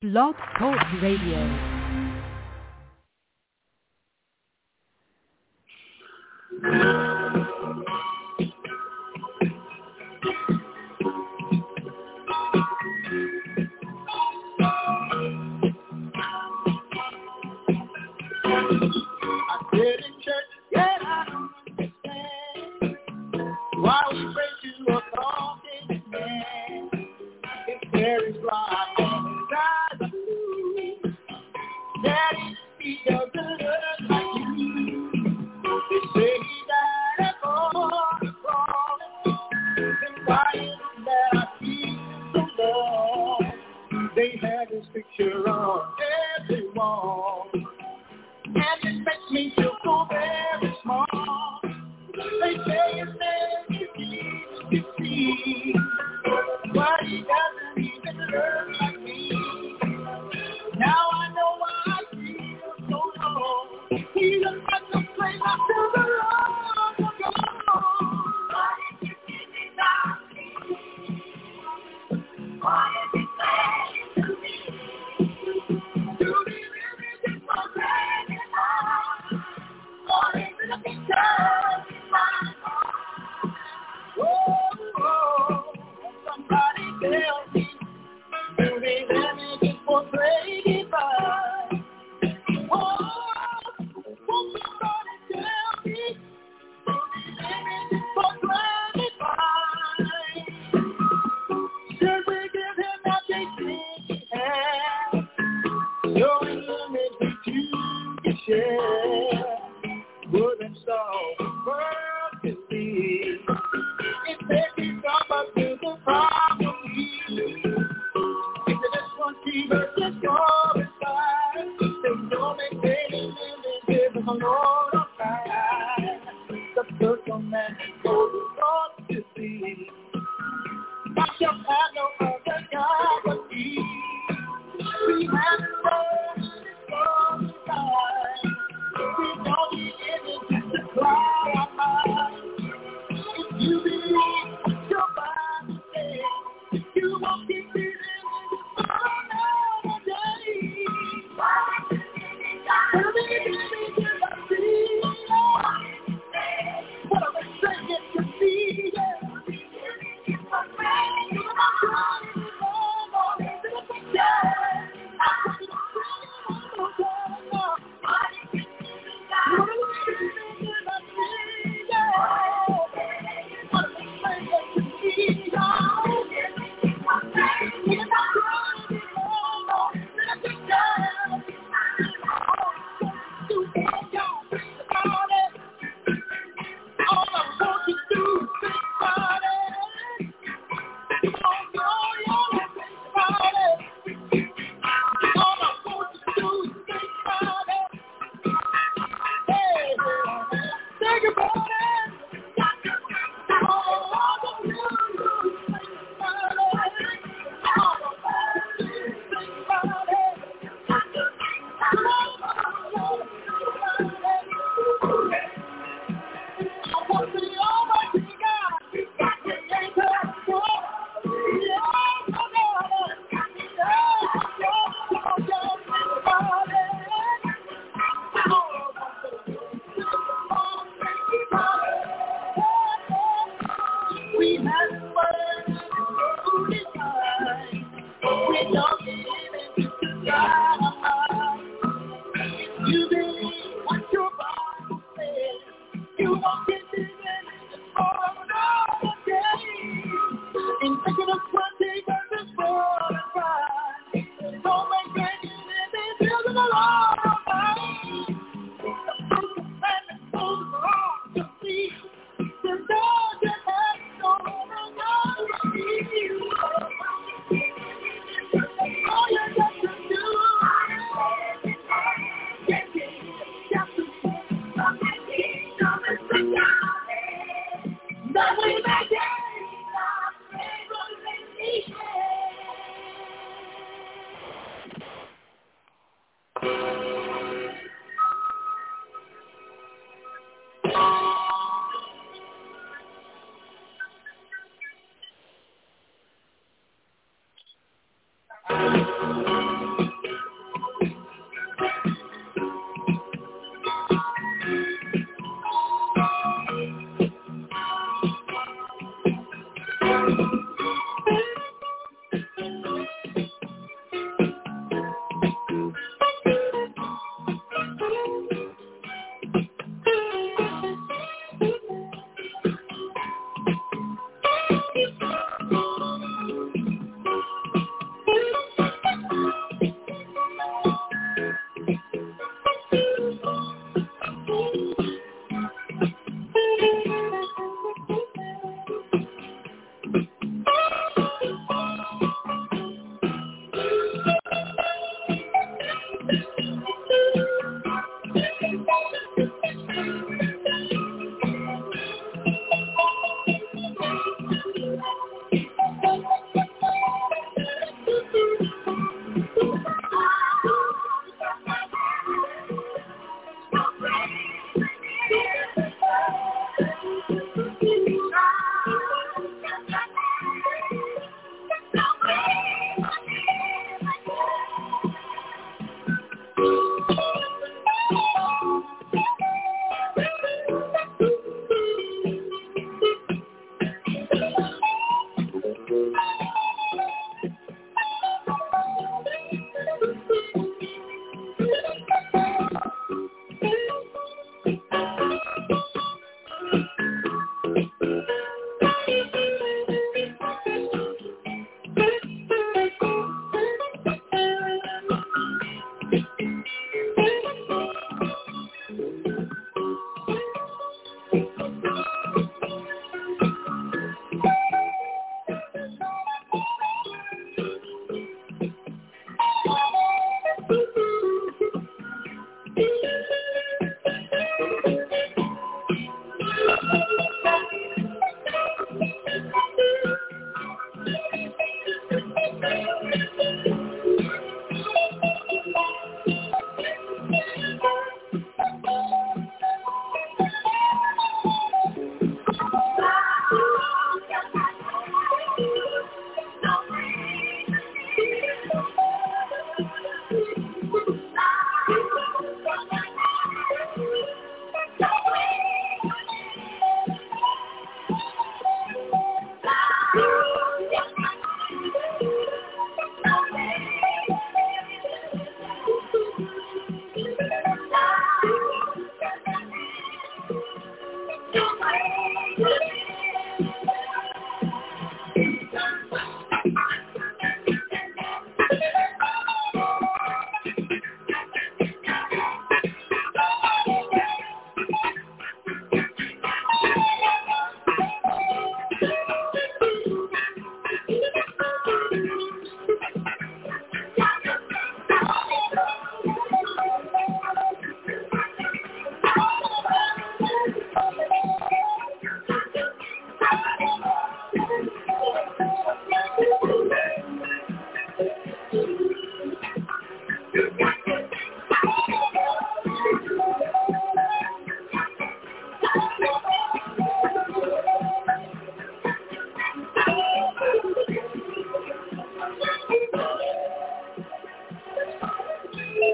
Blog Talk Radio.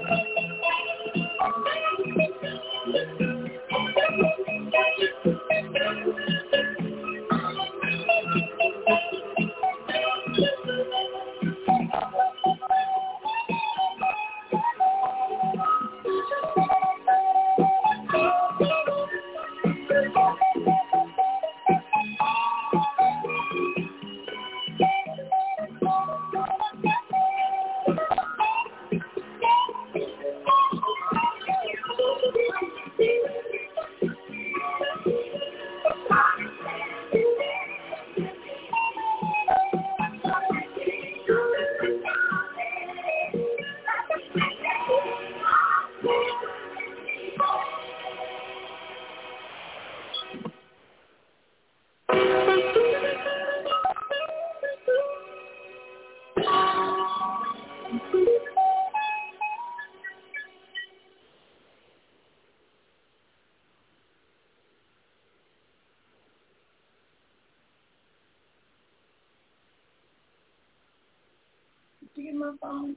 Get my phone.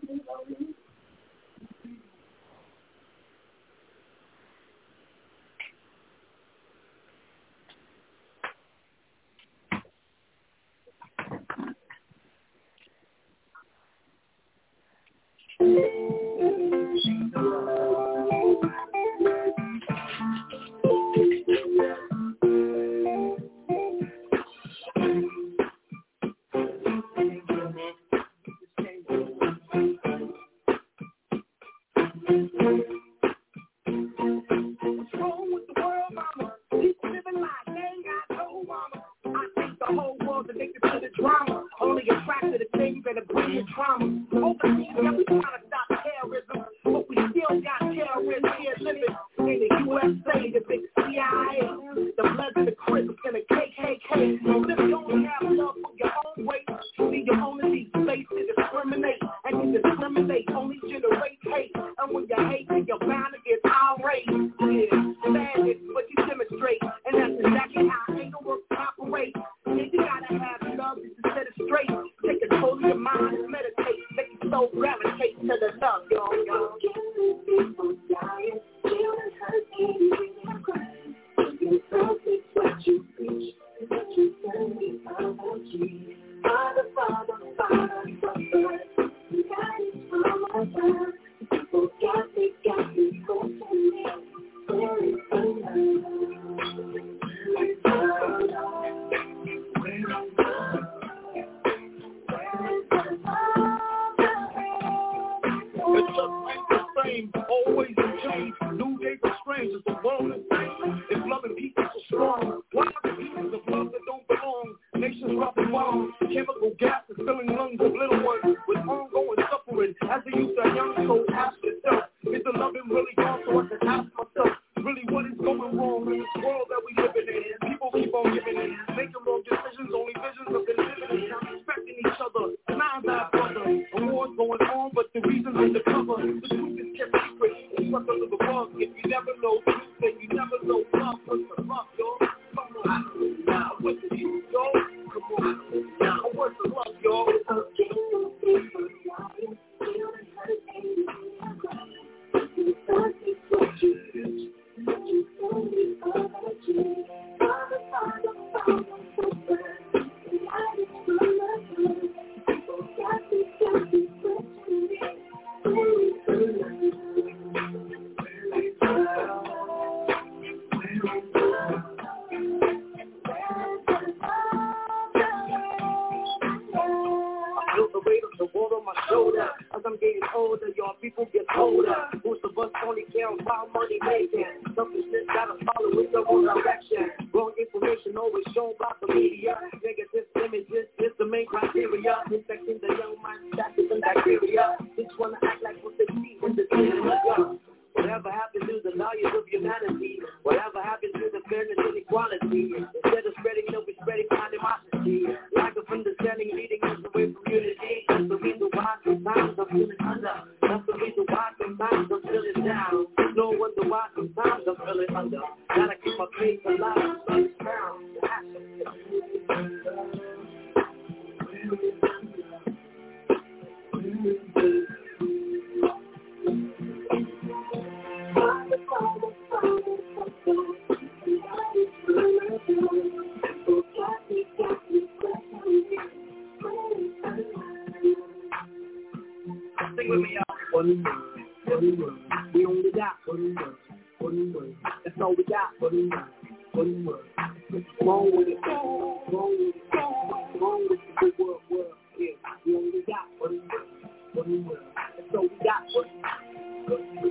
one word. We only got one word. That's all we got, one word. Come on with it, come on with the word, yeah. We only got one word. That's all we got, one word.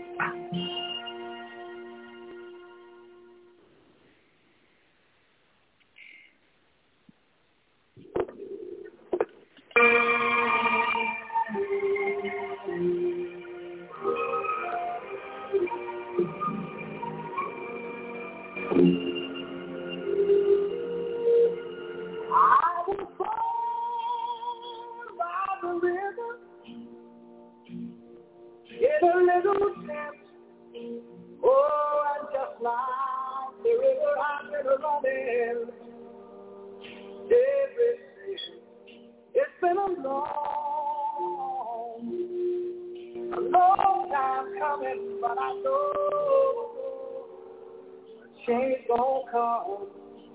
Change gon' come.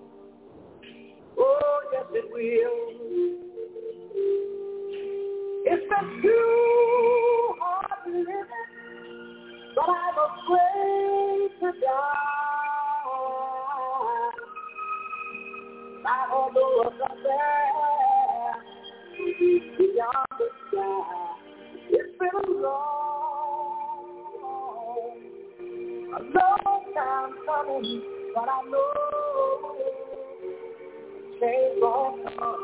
Oh, yes it will. It's been too hard to live it, but I'm afraid to die. I don't know what's up there beyond the sky. It's been a long time coming, but I know change gon' come.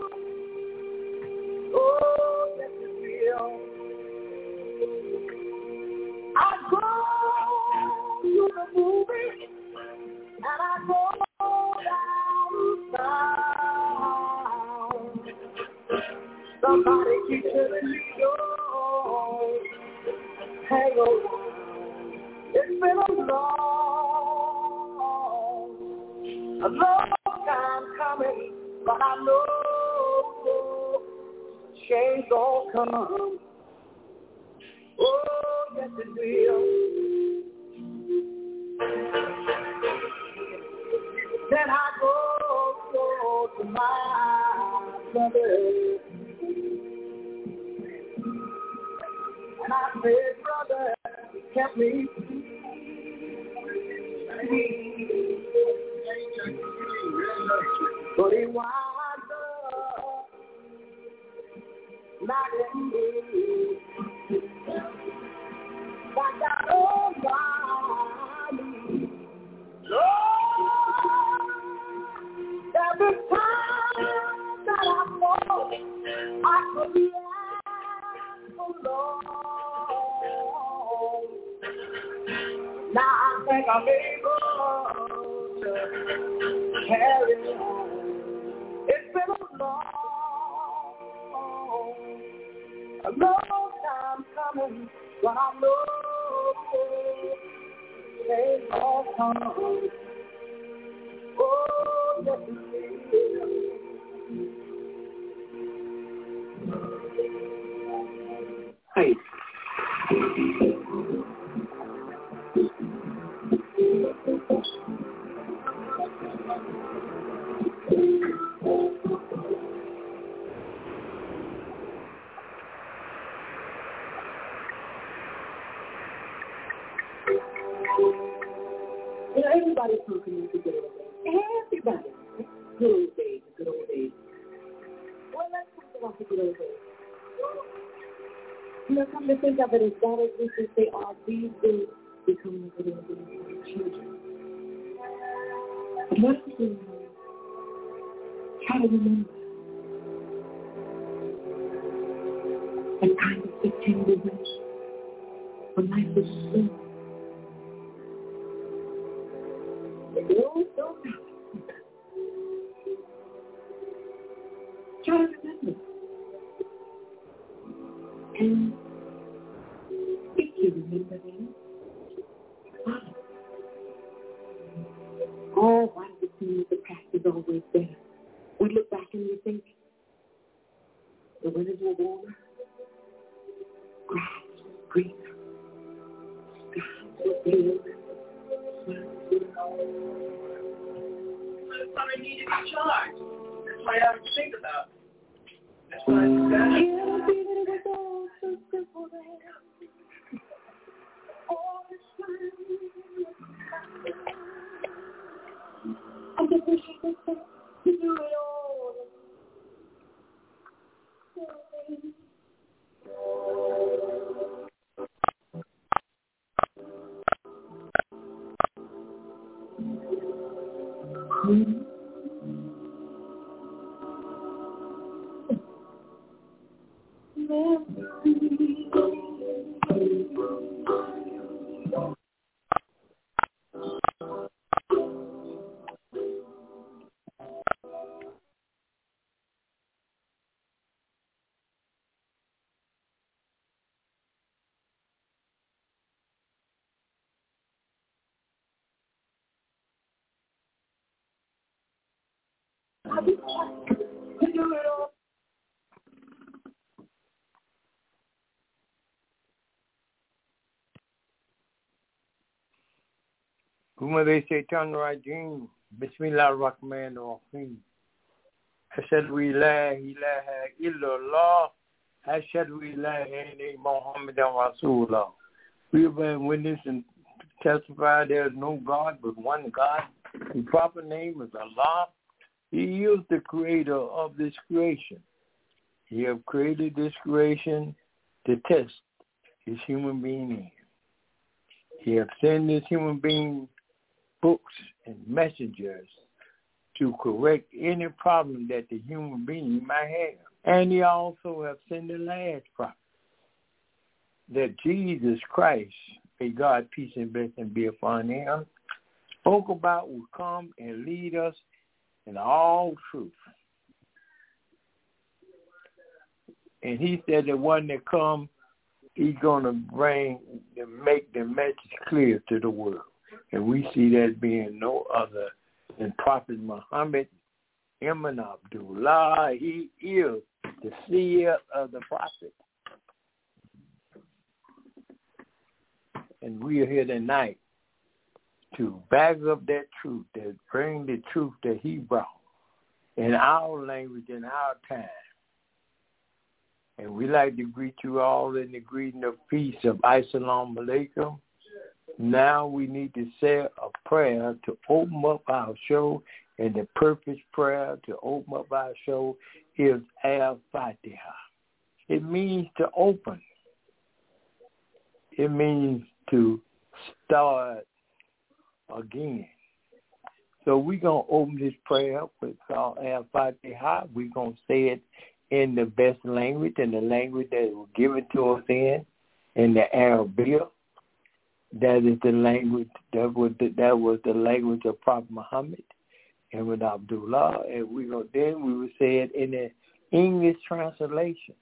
Oh, yes it will. I go to the movie and I go downtown. Somebody keep telling me, oh, hang on. It's been a long time coming, but I know change gon' come. Oh, yes it will. Then I go to my brother, and I said, brother, help me. But he winds up not letting me back out on my knees. Lord, every time that I fall, I could be asked for Lord. Now I think I'm able to carry on. It's been a long time coming, but I know change gon' come. Oh, yes it will. Hey. You know, everybody's talking about the good old days. Everybody. Good old days, good old days. Well, let's talk about the good old days. You know, come to think of it, as bad as we think they are, these days become the good old days for the children. But let's try to remember that kind of September days when life was slow. Try to remember. And if you remember them, oh, why does it seem that the past is always better? We look back and we think the winters were warmer, grass was greener, skies were blue. That's what I need to be charged. That's what I have to think about. That's what I said. Kumade Shaitan Rajim, Bismillah Rahman Rahim. Ashhadu ilaha illallah, Ashhadu ilaha Muhammadan Rasulullah. We have been witness and testify there is no God but one God. His proper name is Allah. He is the creator of this creation. He has created this creation to test his human being in. He has sent this human being books and messengers to correct any problem that the human being might have. And he also has sent the last prophet, that Jesus Christ, may God peace and blessing be upon him, spoke about will come and lead us in all truth. And he said the one that come, he's going to make the message clear to the world. And we see that being no other than Prophet Muhammad Ibn Abdullah. He is the seer of the prophet. And we are here tonight to back up that truth, that bring the truth that he brought in our language, in our time. And we like to greet you all in the greeting of peace of Assalamu alaikum. Now we need to say a prayer to open up our show, and the purpose prayer to open up our show is Al-Fatiha. It means to open. It means to start again. So we're going to open this prayer up with Al-Fatiha. We're going to say it in the best language, in the language that was given to us in the Arabic. That is the language, that was the language of Prophet Muhammad and with Abdullah. And we will say it in the English translation.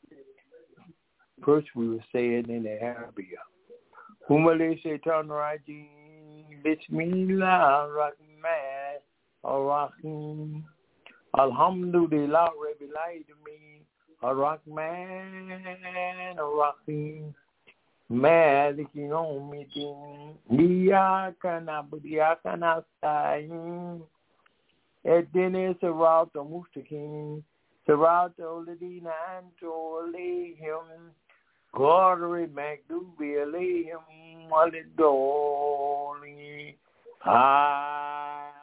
First we will say it in the Arabic. Humale Shaitan Rajim, Bismillah Rahman Ar-Rahim. Alhamdulillah Rabbil Alamin Ar-Rahman Ar-Rahim. Malik Yawmiddin, Iyyaka na'budu wa iyyaka nasta'in. Ihdina siratal mustaqim, siratal ladzina an'amta alaihim, ghayril maghdubi alaihim waladdallin. Amen.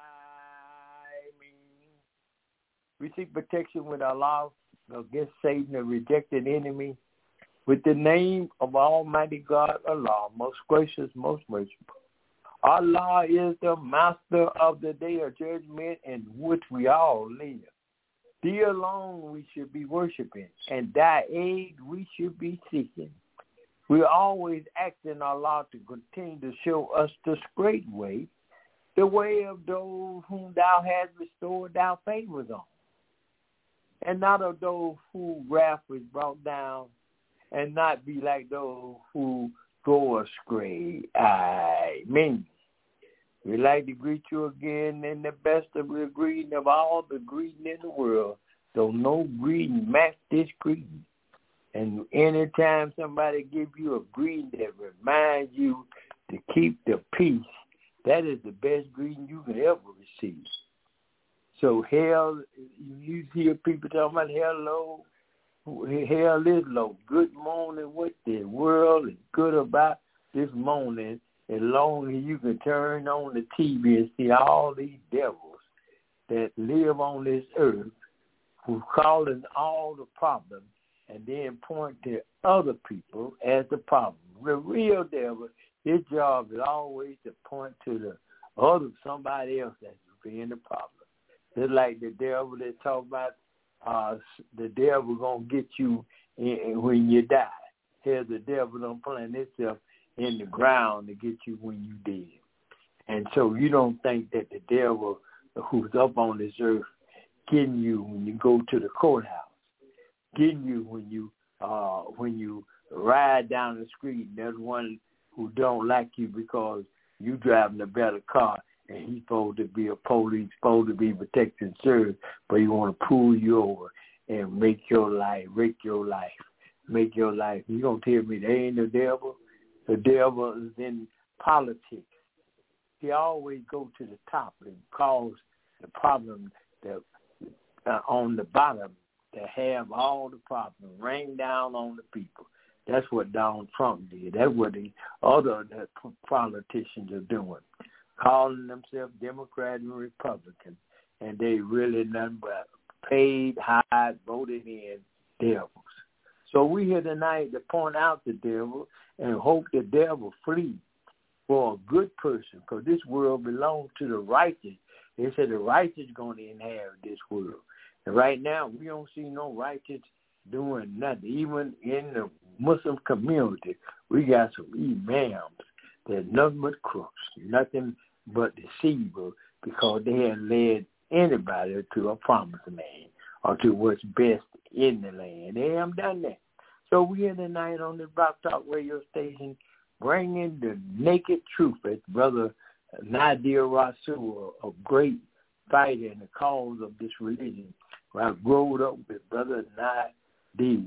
We seek protection with Allah against Satan, a rejected enemy. With the name of Almighty God, Allah, most gracious, most merciful. Allah is the master of the day of judgment in which we all live. Thee alone we should be worshiping, and thy aid we should be seeking. We are always asking Allah to continue to show us the straight way, the way of those whom thou hast restored thy favors on, and not of those whose wrath was brought down, and not be like those who go astray. Amen. We'd like to greet you again in the best of the greeting of all the greeting in the world. So no greeting match this greeting. And anytime somebody give you a greeting that reminds you to keep the peace, that is the best greeting you can ever receive. So hell, you hear people talking about hello, hell is low. Good morning. What the world is good about this morning, as long as you can turn on the TV and see all these devils that live on this earth who causing all the problems and then point to other people as the problem. The real devil, his job is always to point to the other somebody else that's being the problem. Just like the devil that talk about the devil going to get you when you die. Here's the devil done plant itself in the ground to get you when you dead. And so you don't think that the devil who's up on this earth getting you when you go to the courthouse, getting you when you ride down the street, and there's one who don't like you because you driving a better car, and he's supposed to be a police, supposed to be protecting service, but he want to pull you over and make your life. You gonna tell me they ain't the devil? The devil is in politics. He always go to the top and cause the problem that on the bottom to have all the problems rain down on the people. That's what Donald Trump did. That's what the other politicians are doing, calling themselves Democrat and Republican, and they really nothing but paid, hired, voted in devils. So we here tonight to point out the devil and hope the devil flee for a good person, because this world belongs to the righteous. They said the righteous going to inherit this world. And right now, we don't see no righteous doing nothing. Even in the Muslim community, we got some imams that nothing but crooks, nothing but deceiver, because they have led anybody to a promised land or to what's best in the land. They haven't done that. So we here tonight on the Rock Talk radio station, bringing the naked truth, as Brother Nadir Rasul, a great fighter in the cause of this religion. I grew up with Brother Nadir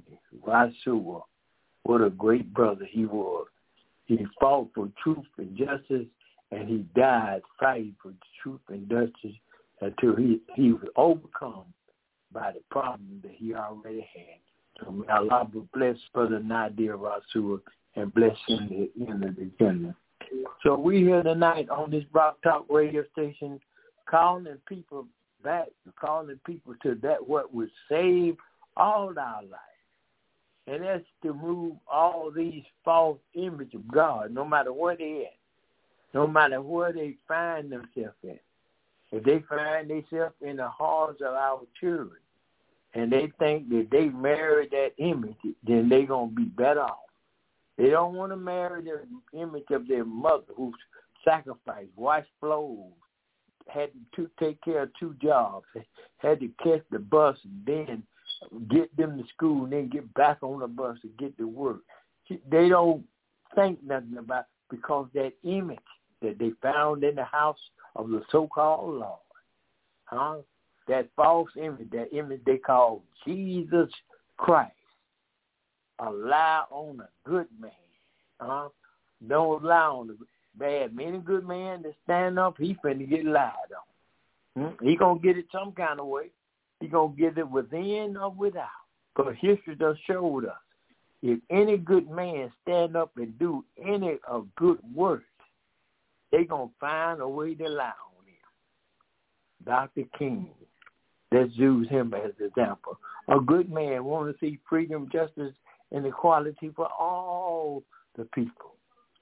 Rasul. What a great brother he was. He fought for truth and justice, and he died fighting for truth and justice until he was overcome by the problem that he already had. So may Allah bless Brother Nadir Rasul and bless him in the Jannah. So we here tonight on this Rock Talk radio station, calling people back, calling people to that what would save all our lives. And that's to remove all these false images of God, no matter where they at, no matter where they find themselves at. If they find themselves in the hearts of our children, and they think that they marry that image, then they're going to be better off. They don't want to marry the image of their mother who sacrificed, washed clothes, had to take care of 2 jobs, had to catch the bus and then get them to school and then get back on the bus to get to work. They don't think nothing about, because that image that they found in the house of the so-called Lord, that false image, that image they call Jesus Christ, lie on a good man. Don't lie on the bad man. Any good man that stand up, he finna get lied on. He gonna get it some kind of way. He gonna get it within or without. Because history does show us, if any good man stand up and do any of good works, they gonna find a way to lie on him. Dr. King, let's use him as an example. A good man want to see freedom, justice, and equality for all the people.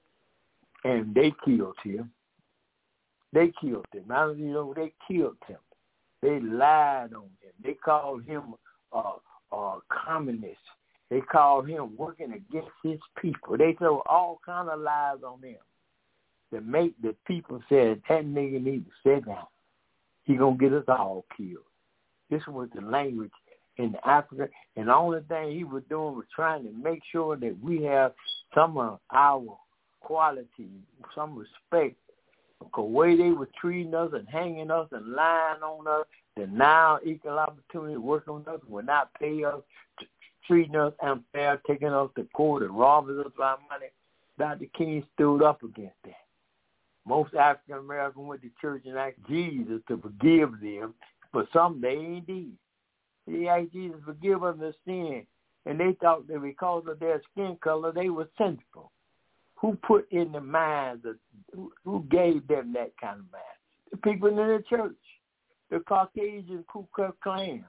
And they killed him. They killed him. They killed him. They lied on him. They called him a communist. They called him working against his people. They told all kind of lies on him to make the people say, that nigga need to sit down. He going to get us all killed. This was the language in Africa, and the only thing he was doing was trying to make sure that we have some of our quality, some respect. Because the way they were treating us and hanging us and lying on us, denying equal opportunity, working on us, will not pay us, treating us unfair, taking us to court and robbing us of our money. Dr. King stood up against that. Most African Americans went to church and asked Jesus to forgive them, but some they ain't did. They asked Jesus to forgive them their sin, and they thought that because of their skin color, they were sinful. Who put in the minds of, who gave them that kind of mind? The people in the church, the Caucasian Ku Klux Klan,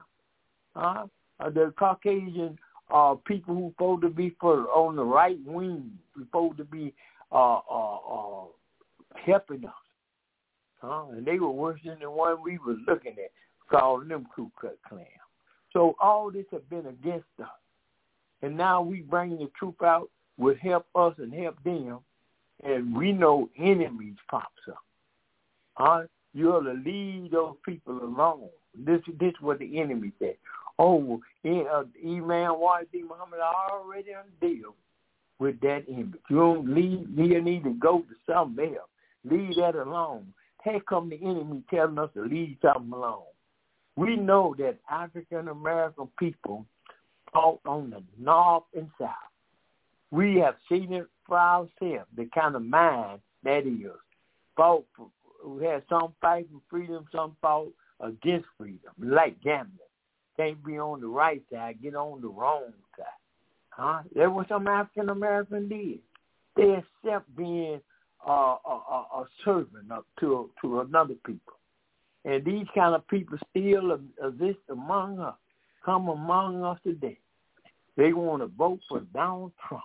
the Caucasian people who supposed to be on the right wing, supposed to be helping us. And they were worse than the one we was looking at, calling them Ku Klux Klan. So all this has been against us. And now we bringing the truth out will help us and help them. And we know enemies pops up. You ought to leave those people alone. This is what the enemy said. Oh, Imam Wadi Muhammad already deal with that image. You don't leave. You need to go to something else. Leave that alone. Here come the enemy telling us to leave something alone. We know that African American people fought on the north and south. We have seen it for ourselves, the kind of mind that is. Fought for, we had some fight for freedom, some fought against freedom, like gambling. Can't be on the right side, get on the wrong side. That's what some African Americans did. They accept being a servant to another people. And these kind of people still exist among us, come among us today. They want to vote for Donald Trump.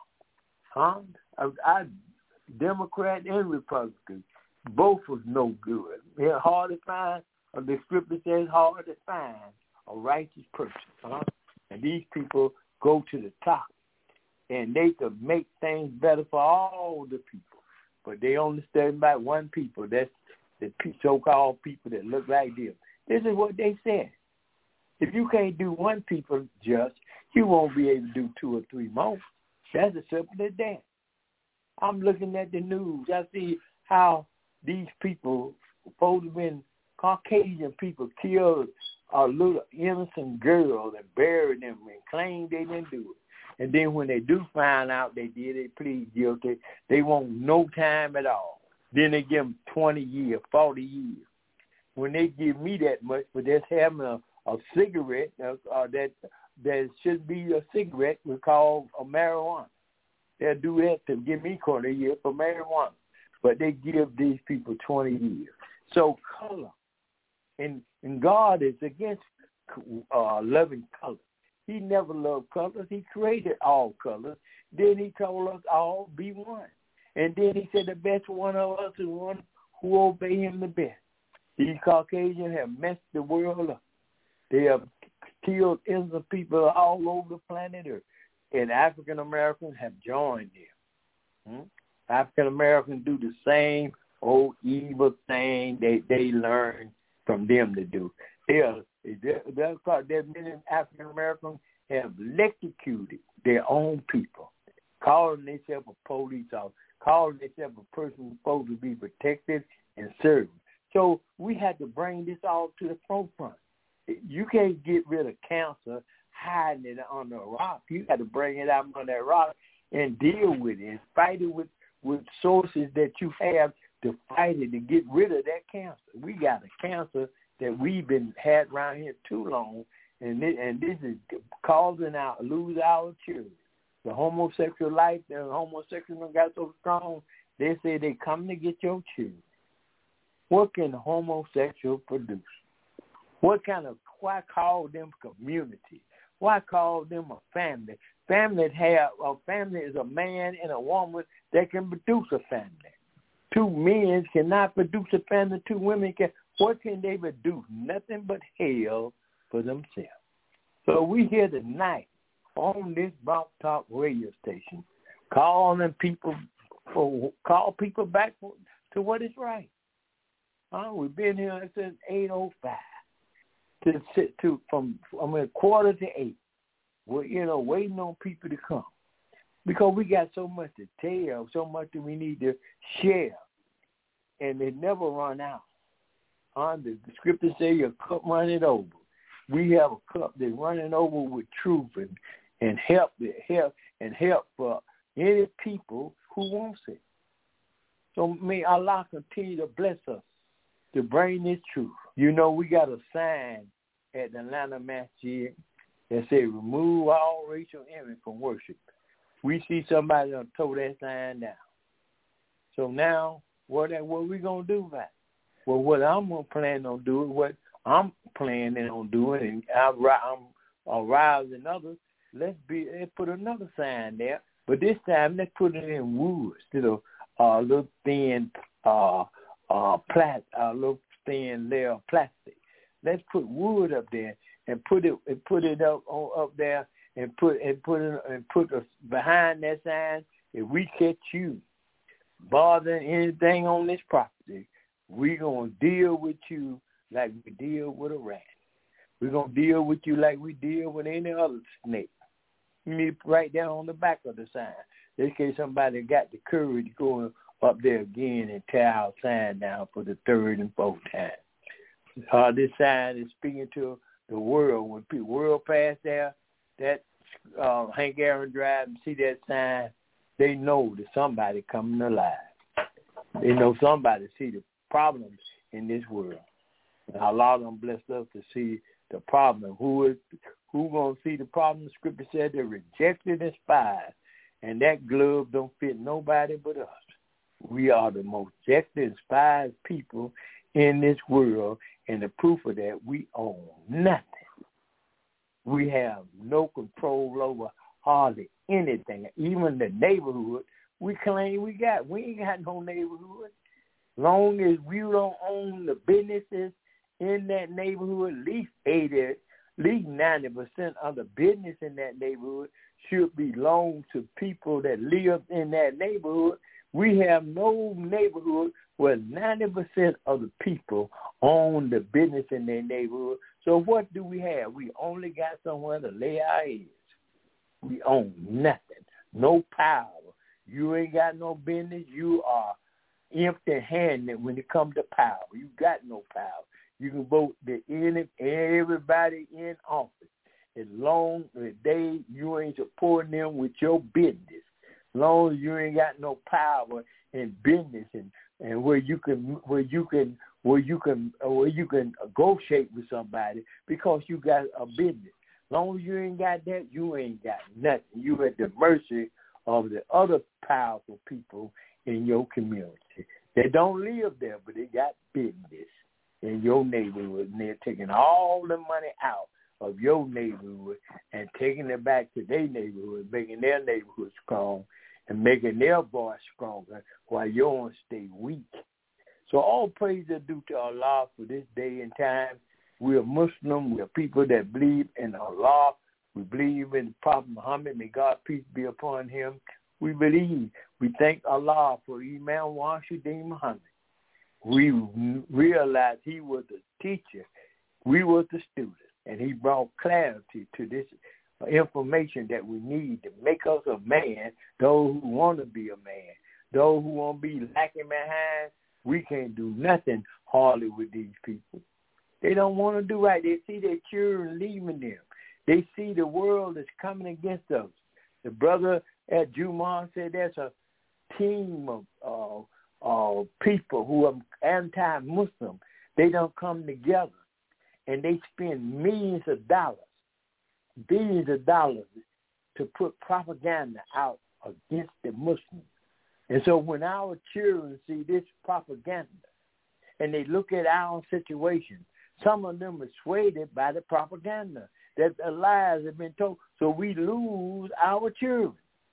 I Democrat and Republican, both was no good. They're hard to find, the scripture says hard to find a righteous person. And these people go to the top. And they could make things better for all the people. But they only study about one people. That's the so-called people that look like them. This is what they said. If you can't do one people just, you won't be able to do two or three more. That's as simple as that. I'm looking at the news. I see how these people, supposed to have been Caucasian people, killed a little innocent girl and buried them and claimed they didn't do it. And then when they do find out they did, they plead guilty. They want no time at all. Then they give them 20 years, 40 years. When they give me that much for just having a cigarette that should be a cigarette, we call a marijuana. They'll do that to give me 20 years for marijuana. But they give these people 20 years. So color. And God is against loving color. He never loved colors. He created all colors. Then he told us all be one. And then he said the best one of us is one who obey him the best. These Caucasians have messed the world up. They have killed innocent people all over the planet Earth. And African Americans have joined them. African Americans do the same old evil thing they learn from them to do. Many African Americans have electrocuted their own people, calling themselves a police officer, calling themselves a person who's supposed to be protected and served. So we had to bring this all to the forefront. You can't get rid of cancer hiding it under a rock. You got to bring it out under that rock and deal with it and fight it with sources that you have to fight it to get rid of that cancer. We got a cancer that we've been had around here too long, and this is causing lose our children. The homosexual life, the homosexuals got so strong, they say they come to get your children. What can a homosexual produce? Why call them community? Why call them a family? Family is a man and a woman that can produce a family. Two men cannot produce a family. Two women can. What can they produce? Nothing but hell for themselves. So we here tonight on this Blog Talk radio station, call people back to what is right. We've been here since 8:05 from 7:45. We're waiting on people to come because we got so much to tell, so much that we need to share, and they never run out. The scripture says your cup running over. We have a cup that's running over with truth and help for any people who wants it. So may Allah continue to bless us to bring this truth. We got a sign at the Atlanta Masjid that says remove all racial image from worship. We see somebody that tore that sign down. So now what are we gonna do about it? Well, what I'm planning on doing, and I'm arousing others, let's put another sign there. But this time, let's put it in wood instead of little thin little thin layer of plastic. Let's put wood up there and put it up there and put behind that sign. If we catch you bothering anything on this property, we're gonna deal with you like we deal with a rat. We're gonna deal with you like we deal with any other snake. You need to write down on the back of the sign, in case somebody got the courage going up there again and tear our sign down for the third and fourth time. This sign is speaking to the world. When people world pass there, that Hank Aaron Drive and see that sign, they know that somebody coming alive. They know somebody see the problems in this world. And a lot of them blessed us to see the problem. Who gonna see the problem? The scripture said they're rejected and despised, and that glove don't fit nobody but us. We are the most rejected and despised people in this world, and the proof of that, we own nothing. We have no control over hardly anything. Even the neighborhood we claim we got. We ain't got no neighborhood. Long as we don't own the businesses in that neighborhood, at least 90% of the business in that neighborhood should belong to people that live in that neighborhood. We have no neighborhood where 90% of the people own the business in their neighborhood. So what do we have? We only got somewhere to lay our heads. We own nothing, no power. You ain't got no business. You are empty-handed when it comes to power. You got no power. You can vote everybody in office as long as you ain't supporting them with your business. As long as you ain't got no power in business and where you can negotiate with somebody because you got a business. As long as you ain't got that, you ain't got nothing. You at the mercy of the other powerful people in your community. They don't live there, but they got business in your neighborhood, and they're taking all the money out of your neighborhood and taking it back to their neighborhood, making their neighborhood strong and making their voice stronger while yours stay weak. So all praise is due to Allah for this day and time. We are Muslim. We are people that believe in Allah. We believe in Prophet Muhammad. May God peace be upon him. We believe. We thank Allah for Imam Washiddin Muhammad. We realized he was the teacher. We were the students. And he brought clarity to this information that we need to make us a man, those who want to be a man. Those who want to be lacking behind, we can't do nothing hardly with these people. They don't want to do right. They see their children leaving them. They see the world is coming against us. The brother at Jumah said there's a team of people who are anti-Muslim. They don't come together, and they spend billions of dollars to put propaganda out against the Muslims. And so when our children see this propaganda and they look at our situation, some of them are swayed by the propaganda that the lies have been told. So we lose our children.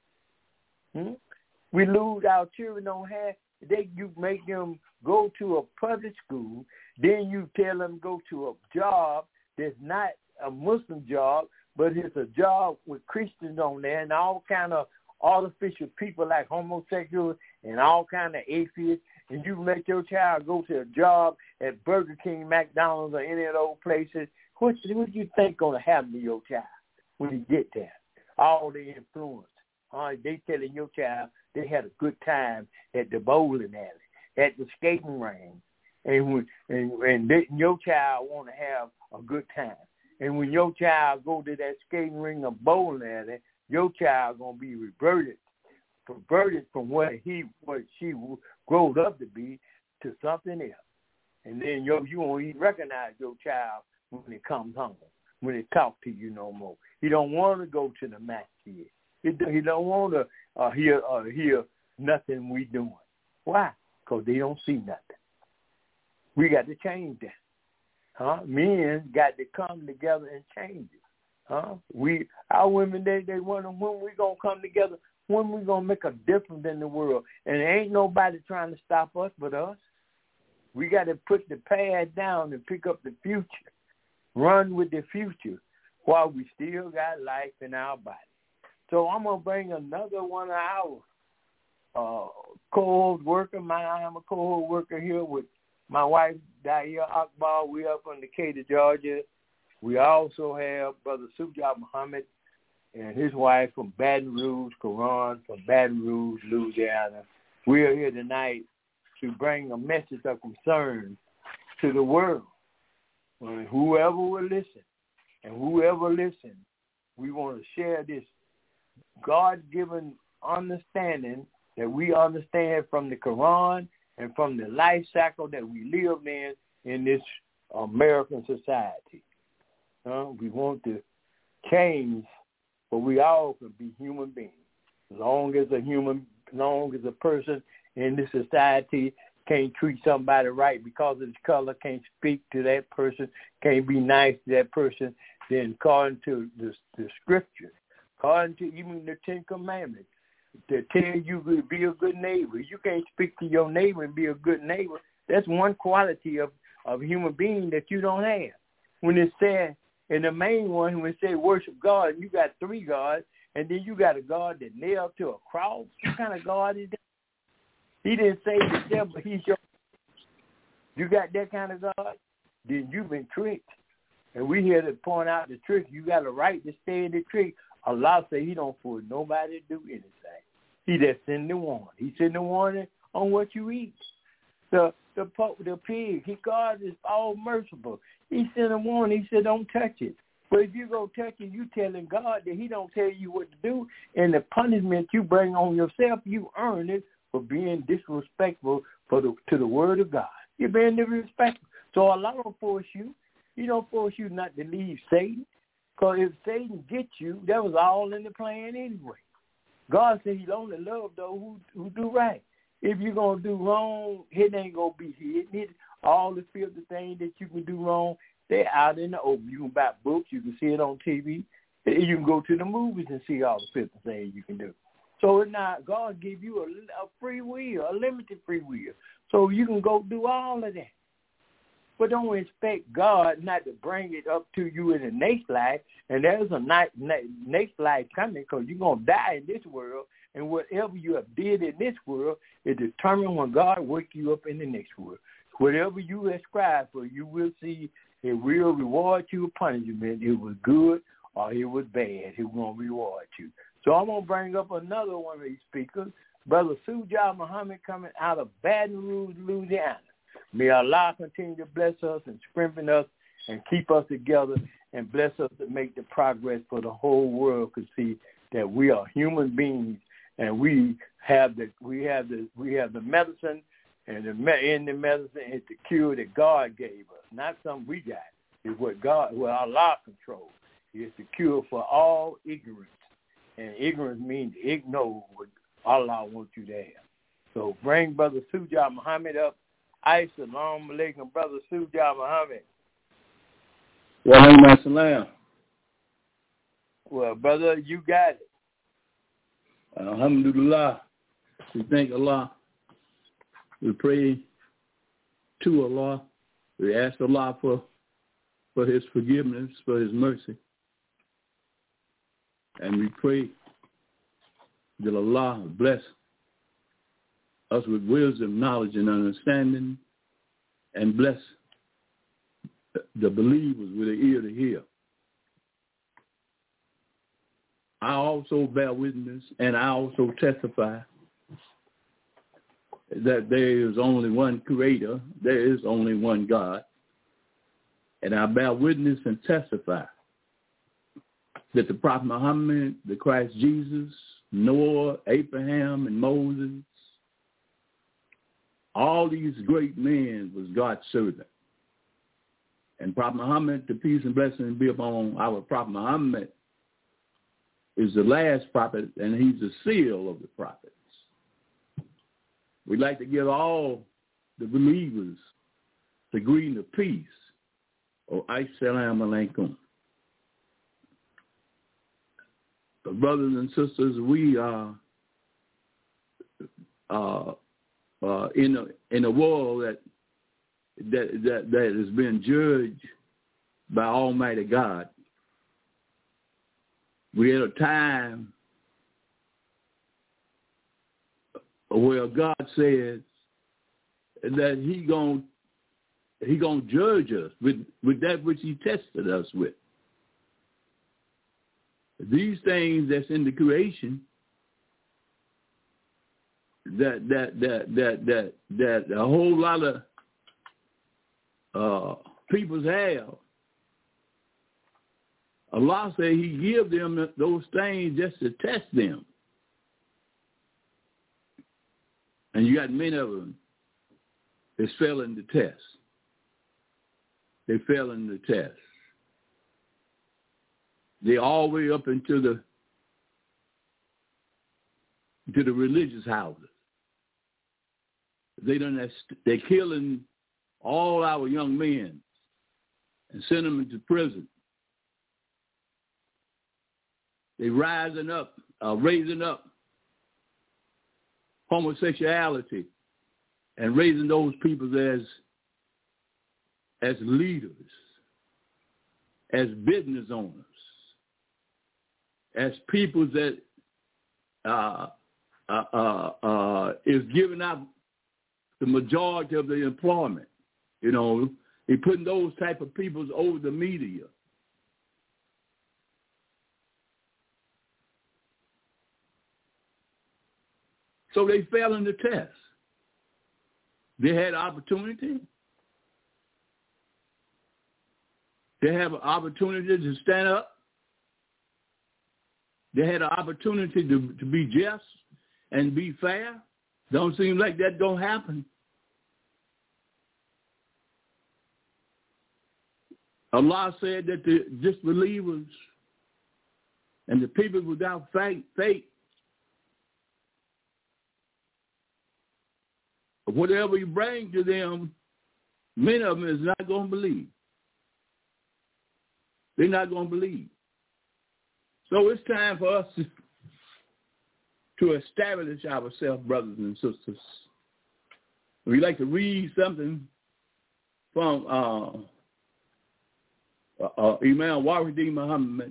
We lose our children. You make them go to a public school, then you tell them go to a job that's not a Muslim job, but it's a job with Christians on there and all kind of artificial people like homosexuals and all kind of atheists, and you make your child go to a job at Burger King, McDonald's, or any of those places. What do you think going to happen to your child when you get there? All the influence. They telling your child they had a good time at the bowling alley, at the skating ring, and your child want to have a good time. And when your child go to that skating ring or bowling alley, your child gonna be perverted from what she grows up to be to something else. And then you won't even recognize your child when it comes home, when it talks to you no more. He don't want to go to the masjid. He don't want to hear nothing we doing. Why? Because they don't see nothing. We got to change that. Men got to come together and change it. Our women, they wonder when we gonna come together, when we gonna make a difference in the world. And there ain't nobody trying to stop us but us. We got to put the past down and pick up the future. Run with the future while we still got life in our body. So I'm going to bring another one of our co-host worker. I'm a co-host worker here with my wife, Dahlia Akbar. We up in Decatur, Georgia. We also have Brother Sujah Muhammad and his wife from Baton Rouge, Quran from Baton Rouge, Louisiana. We are here tonight to bring a message of concern to the world. And whoever will listen, we want to share this God-given understanding that we understand from the Quran and from the life cycle that we live in this American society. We want to change, but we all can be human beings. As long as a person in this society can't treat somebody right because of his color, can't speak to that person, can't be nice to that person, then according to the scripture, according to even the Ten Commandments, to tell you to be a good neighbor. You can't speak to your neighbor and be a good neighbor. That's one quality of human being that you don't have. When it said, in the main one, when it said worship God, and you got three gods, and then you got a God that nailed to a cross, what kind of God is that? He didn't say the devil, he's your. You got that kind of God, then you've been tricked. And we here to point out the trick. You got a right to stay in the trick. Allah say he don't force nobody to do anything. He just send the warning. He send the warning on what you eat. The pig, God is all merciful. He sent a warning. He said don't touch it. But if you go touch it, you telling God that he don't tell you what to do. And the punishment you bring on yourself, you earn it for being disrespectful to the word of God. You're being disrespectful. So Allah don't force you. He don't force you not to leave Satan. Because if Satan gets you, that was all in the plan anyway. God said he only love those who do right. If you're going to do wrong, it ain't going to be hidden. All the filthy things that you can do wrong, they're out in the open. You can buy books. You can see it on TV. You can go to the movies and see all the filthy things you can do. So it's not, God give you a free will, a limited free will. So you can go do all of that. But don't expect God not to bring it up to you in the next life. And there's a next life coming because you're going to die in this world. And whatever you have did in this world is determined when God wake you up in the next world. Whatever you ascribe for, you will see it will reward you a punishment. It was good or it was bad. It will reward you. So I'm going to bring up another one of these speakers, Brother Sujah Muhammad, coming out of Baton Rouge, Louisiana. May Allah continue to bless us and strengthen us and keep us together and bless us to make the progress for the whole world to see that we are human beings and we have the medicine and in the medicine is the cure that God gave us, not something we got. It's what Allah controls. It's the cure for all ignorance. And ignorance means to ignore what Allah wants you to have. So bring Brother Sujah Muhammad up. Assalamu alaikum, Brother Sujah Muhammad. Wa alaikum assalam. Well, brother, you got it. Alhamdulillah. We thank Allah. We pray to Allah. We ask Allah for his forgiveness, for his mercy. And we pray that Allah bless us with wisdom, knowledge, and understanding, and bless the believers with an ear to hear. I also bear witness, and I also testify that there is only one Creator, there is only one God, and I bear witness and testify that the Prophet Muhammad, the Christ Jesus, Noah, Abraham, and Moses, all these great men was God's servant. And Prophet Muhammad, the peace and blessing be upon our Prophet Muhammad, is the last prophet, and he's the seal of the prophets. We'd like to give all the believers the greeting of peace. Oh, assalamu alaikum. Brothers and sisters, we are in a world that that has been judged by Almighty God. We're at a time where God says that He gonna judge us with that which He tested us with. These things that's in the creation that a whole lot of peoples have. Allah said He give them those things just to test them. And you got many of them that fell in the test. They fell in the test. They all the way up into the religious houses. They're killing all our young men and send them into prison. They're raising up homosexuality and raising those people as leaders, as business owners, as people that is giving out the majority of the employment. You know, they're putting those type of people over the media. So they fell in the test. They had opportunity. They have an opportunity to stand up. They had an opportunity to be just and be fair. Don't seem like that don't happen. Allah said that the disbelievers and the people without faith, whatever you bring to them, many of them is not going to believe. They're not going to believe. So it's time for us to establish ourselves, brothers and sisters. We'd like to read something from Imam Wahidi Muhammad,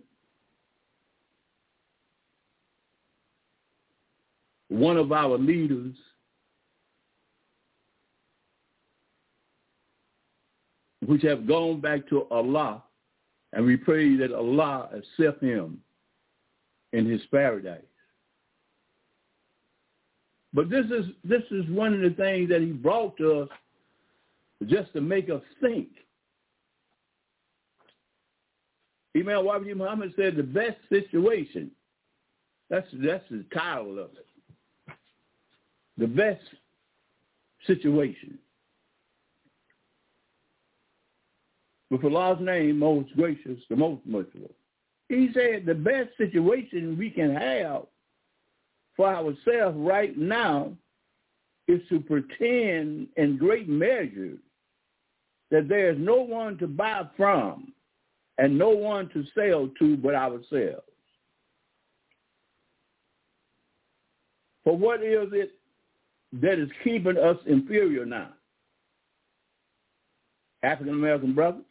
one of our leaders, which have gone back to Allah, and we pray that Allah accept him in his paradise. But this is one of the things that he brought to us just to make us think. Imam Wahidi Muhammad said the best situation, that's the title of it. The best situation. With Allah's name, most gracious, the most merciful. He said the best situation we can have for ourselves right now is to pretend in great measure that there is no one to buy from and no one to sell to but ourselves. For what is it that is keeping us inferior now? African American brothers?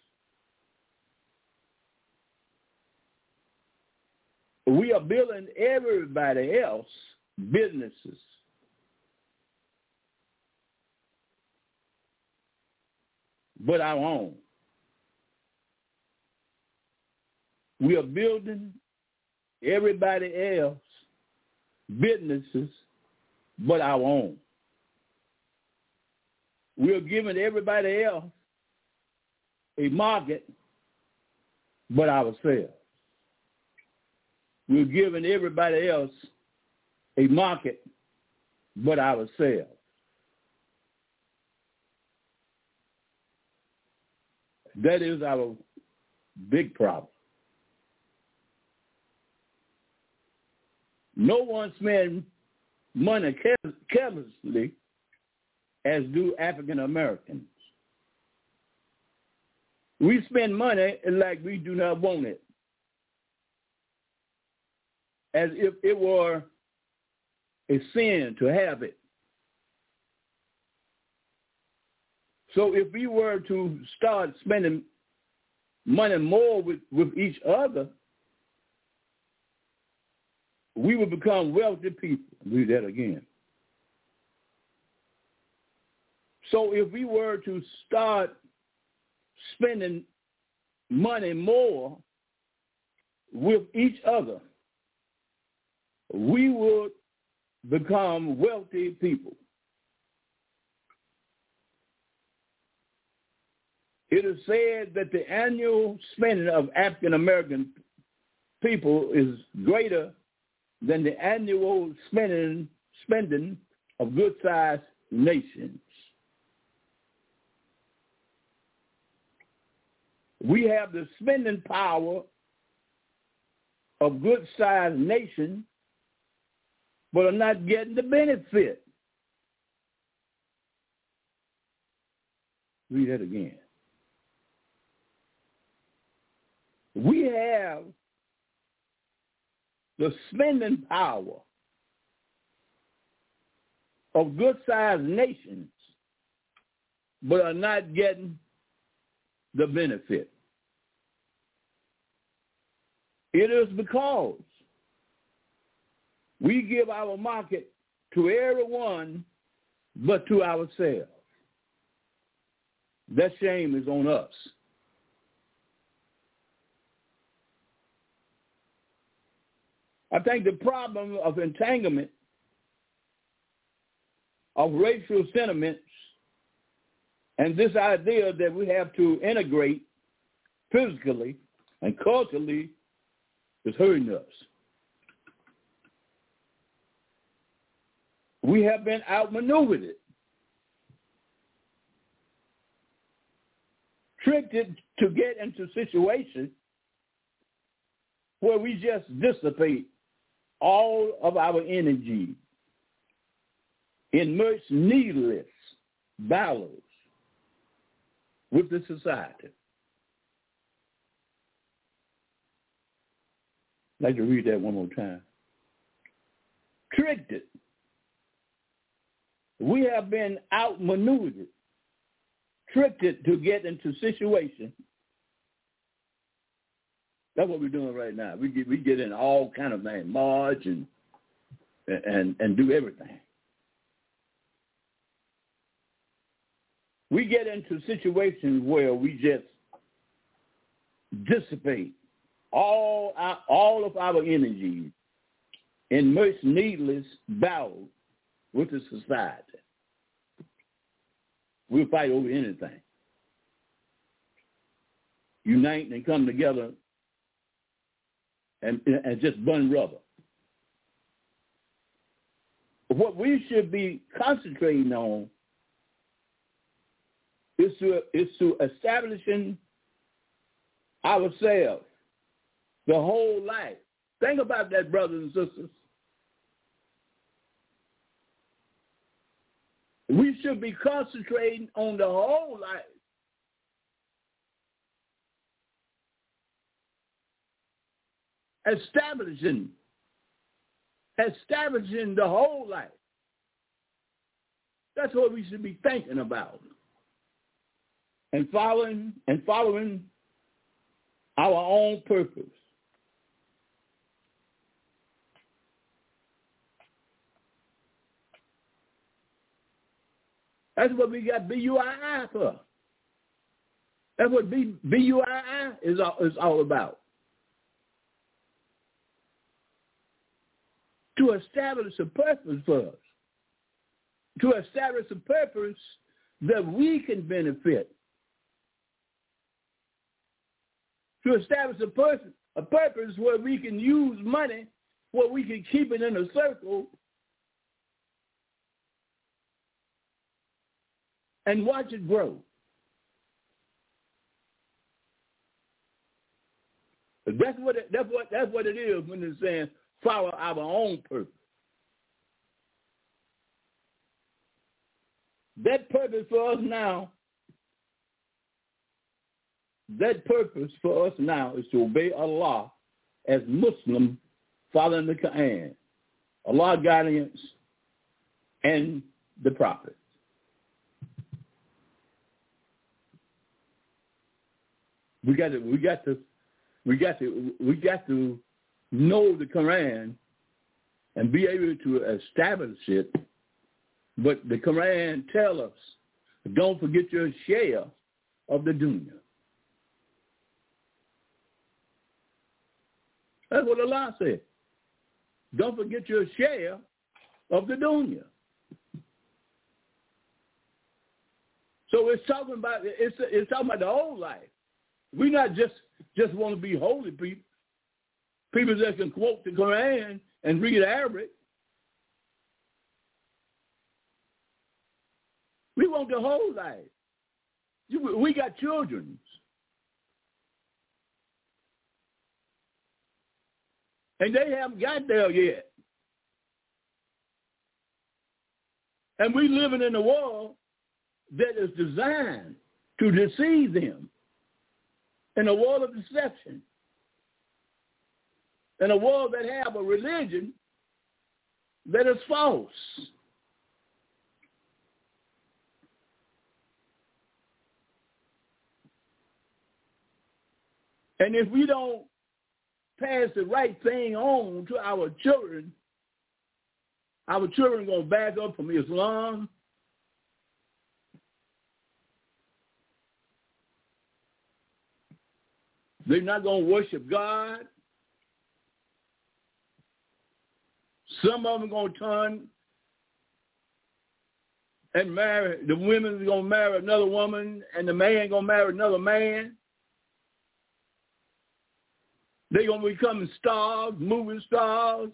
We are building everybody else businesses. But our own. We are building everybody else businesses but our own. We are giving everybody else a market but ourselves. We're giving everybody else a market but ourselves. That is our big problem. No one spends money carelessly as do African Americans. We spend money like we do not want it, as if it were a sin to have it. So if we were to start spending money more with each other, we would become wealthy people. Read that again. So if we were to start spending money more with each other, we would become wealthy people. It is said that the annual spending of African American people is greater than the annual spending of good-sized nations. We have the spending power of good-sized nations, but are not getting the benefit. Read that again. We have the spending power of good-sized nations, but are not getting the benefit. It is because we give our market to everyone but to ourselves. That shame is on us. I think the problem of entanglement of racial sentiments and this idea that we have to integrate physically and culturally is hurting us. We have been outmaneuvered, tricked to get into situations where we just dissipate all of our energy in much needless battles with the society. I'd like to read that one more time. Tricked it. We have been outmaneuvered, tricked it to get into situations. That's what we're doing right now. We get in all kind of things, march and do everything. We get into situations where we just dissipate all of our energy in much needless battle with the society. We'll fight over anything. Unite and come together and just burn rubber. What we should be concentrating on is to establishing ourselves the whole life. Think about that, brothers and sisters. We should be concentrating on the whole life. Establishing the whole life. That's what we should be thinking about. And following our own purpose. That's what we got BUII for. That's what BUII is all about. To establish a purpose for us. To establish a purpose that we can benefit. To establish a purpose where we can use money, where we can keep it in a circle and watch it grow. That's what it is when it's saying follow our own purpose. That purpose for us now is to obey Allah as Muslim, following the Quran, Allah's guidance, and the prophets. We got to know the Quran and be able to establish it. But the Quran tells us, don't forget your share of the dunya. That's what Allah said. Don't forget your share of the dunya. So it's talking about the old life. We not just want to be holy people. People that can quote the Quran and read Arabic. We want the whole life. We got children. And they haven't got there yet. And we living in a world that is designed to deceive them. In a world of deception. In a world that have a religion that is false. And if we don't pass the right thing on to our children going to back up from Islam. They're not going to worship God. Some of them are going to turn and marry. The women are going to marry another woman, and the man going to marry another man. They're going to become stars, movie stars,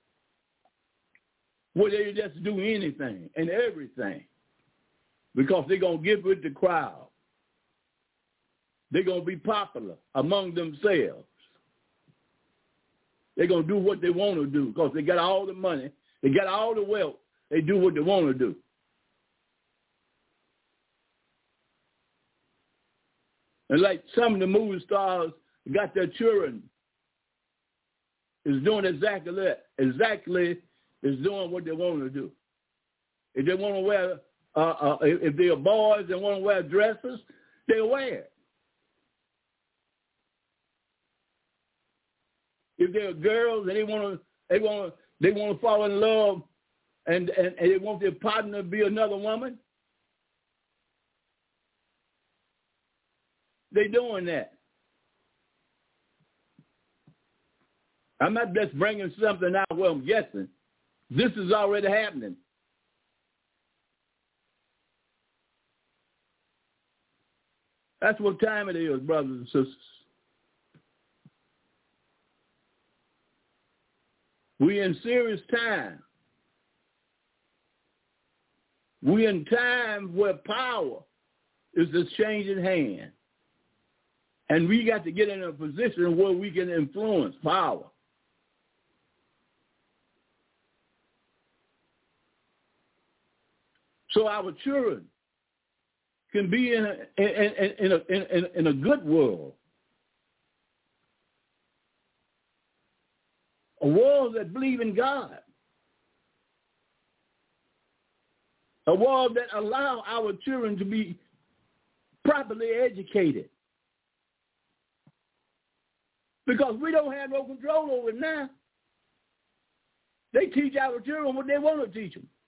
where they just do anything and everything because they're going to get with the crowd. They're going to be popular among themselves. They're going to do what they want to do because they got all the money. They got all the wealth. They do what they want to do. And like some of the movie stars got their children is doing exactly that. Exactly is doing what they want to do. If they want to wear, if they're boys and want to wear dresses, they'll wear it. If they're girls and they want to fall in love, and they want their partner to be another woman, they're doing that. I'm not just bringing something out where I'm guessing. This is already happening. That's what time it is, brothers and sisters. We in serious time. We in time where power is just changing hands. And we got to get in a position where we can influence power. So our children can be in a good world. A world that believes in God. A world that allows our children to be properly educated. Because we don't have no control over it now. They teach our children what they want to teach them.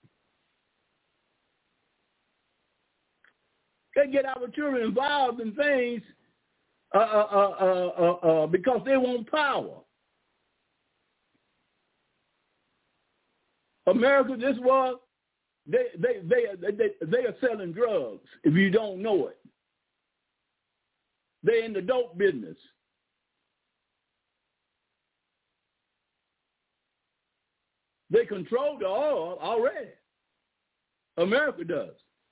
They get our children involved in things because they want power. America, this world, they are selling drugs if you don't know it. They're in the dope business. They control the oil already. America does.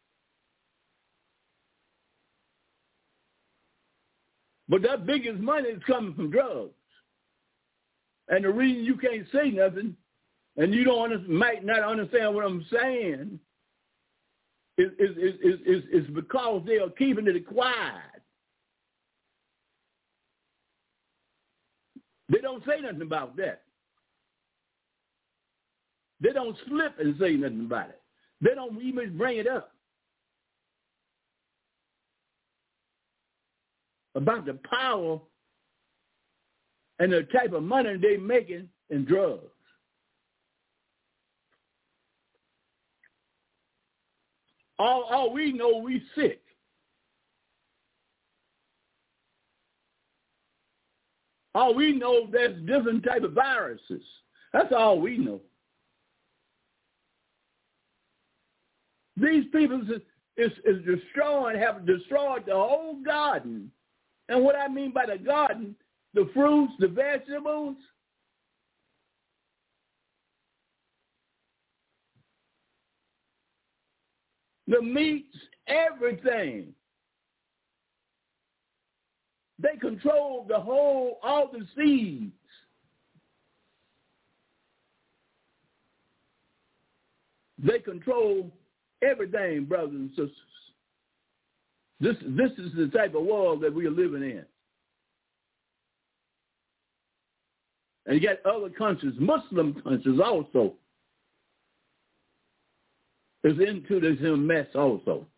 But that biggest money is coming from drugs. And the reason you can't say nothing and you might not understand what I'm saying is because they are keeping it quiet. They don't say nothing about that. They don't slip and say nothing about it. They don't even bring it up. about the power and the type of money they're making in drugs. All we know, we sick. All we know, there's different type of viruses. That's all we know. These people is destroying, have destroyed the whole garden. And what I mean by the garden, the fruits, the vegetables, the meats, everything. They control all the seeds. They control everything, brothers and sisters. This is the type of world that we are living in. And you got other countries, Muslim countries also, is into this mess also.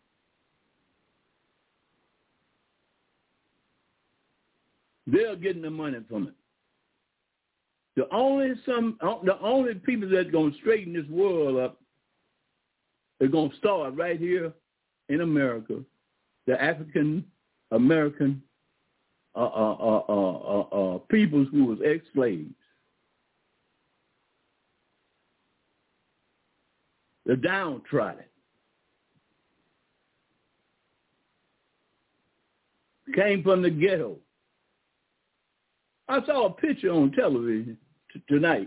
They're getting the money from it. The only people that's going to straighten this world up are going to start right here in America. The African American peoples who was ex-slaves. The downtrodden. Came from the ghetto. I saw a picture on television tonight,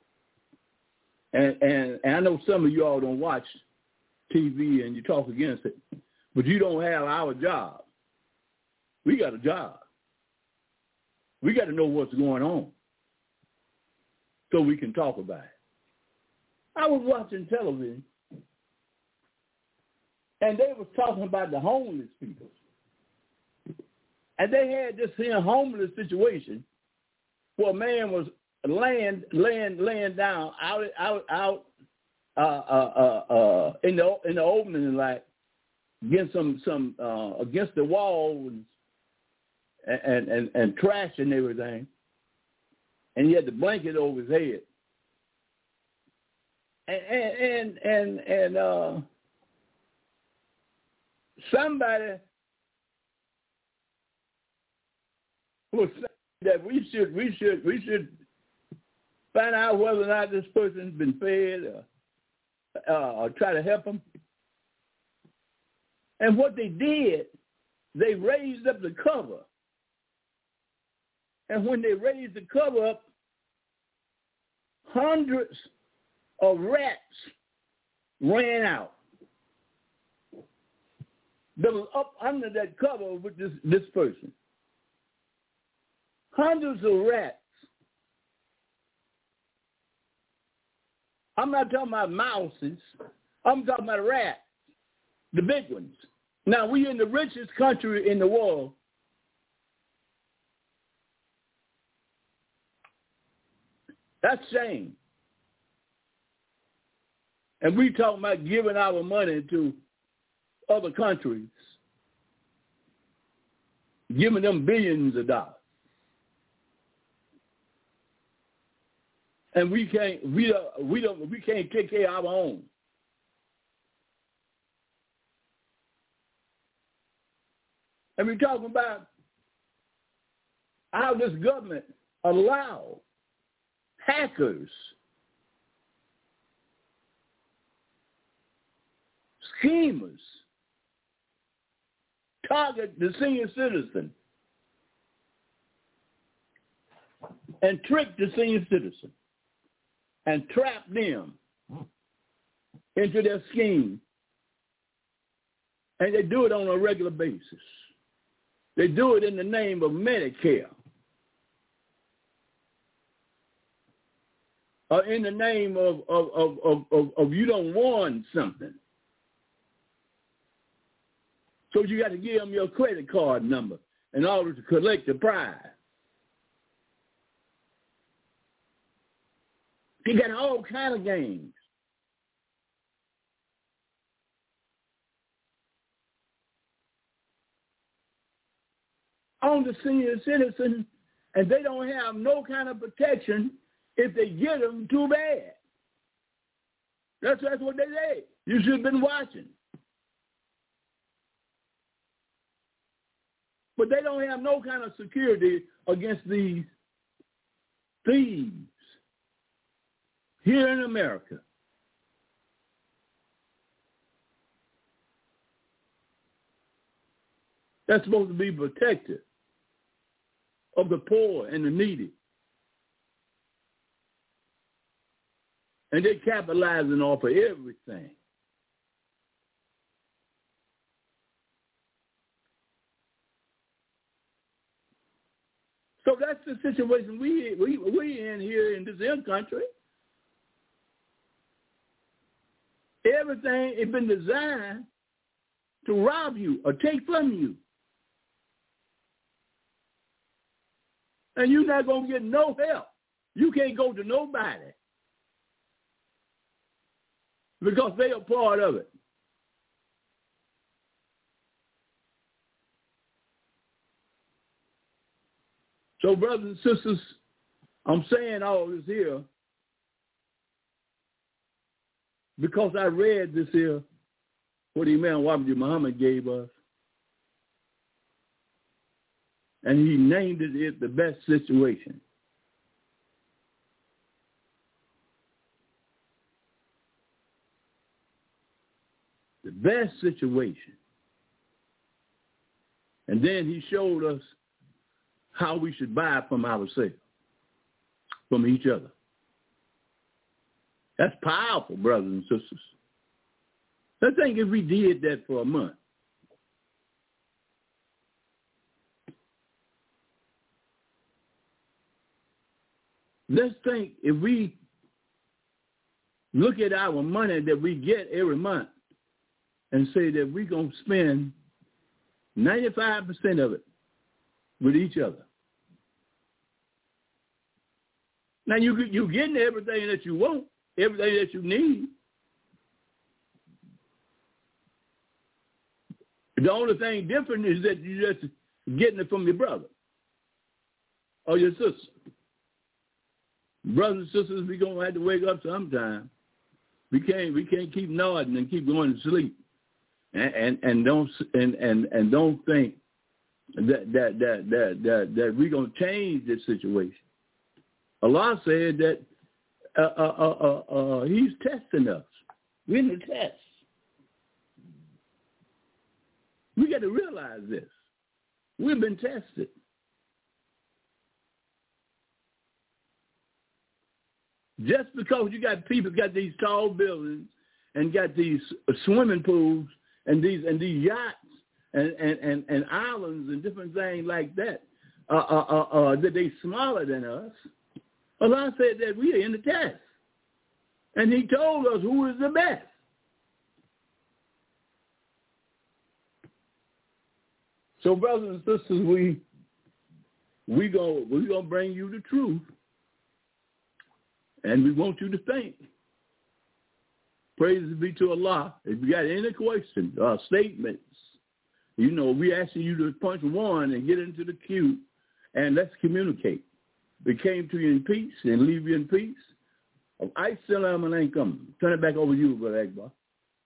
and I know some of you all don't watch TV and you talk against it, but you don't have our job. We got a job. We got to know what's going on so we can talk about it. I was watching television, and they was talking about the homeless people. And they had this here homeless situation where a man was laying down out in the opening, like against against the wall and trash and everything, and he had the blanket over his head. And somebody was saying that we should find out whether or not this person's been fed or try to help them. And what they did, they raised up the cover. And when they raised the cover up, hundreds of rats ran out. That was up under that cover with this person. Hundreds of rats. I'm not talking about mouses. I'm talking about rats, the big ones. Now, we in the richest country in the world. That's shame. And we talking about giving our money to other countries, giving them billions of dollars. And we can't take care of our own. And we're talking about how this government allow hackers, schemers, target the senior citizen and trick the senior citizen and trap them into their scheme. And they do it on a regular basis. They do it in the name of Medicare, or in the name of you don't want something. So you got to give them your credit card number in order to collect the prize. You got all kind of games. on the senior citizen, and they don't have no kind of protection if they get them too bad. That's what they say. You should have been watching. But they don't have no kind of security against these thieves here in America. That's supposed to be protected of the poor and the needy. And they're capitalizing off of everything. So that's the situation we in here in this country. Everything has been designed to rob you or take from you. And you're not going to get no help. You can't go to nobody because they are part of it. So, brothers and sisters, I'm saying all this here because I read this here, what Imam Muhammad gave us. And he named it the best situation. The best situation. And then he showed us how we should buy from ourselves, from each other. That's powerful, brothers and sisters. Let's think if we did that for a month. Let's think if we look at our money that we get every month and say that we're going to spend 95% of it with each other. Now, you're getting everything that you want, everything that you need. The only thing different is that you're just getting it from your brother or your sister. Brothers and sisters, we're going to have to wake up sometime. We can't keep nodding and keep going to sleep. And don't think that we're going to change this situation. Allah said that He's testing us. We're in the test. We got to realize this. We've been tested. Just because you got people got these tall buildings and got these swimming pools and these yachts and islands and different things like that, that they smaller than us. Allah said that we are in the test. And He told us who is the best. So, brothers and sisters, we gonna bring you the truth, and we want you to think. Praise be to Allah. If you got any questions or statements, we asking you to punch 1 and get into the queue, and let's communicate. We came to you in peace and leave you in peace. As-salamu alaykum. Turn it back over to you, Brother Akbar.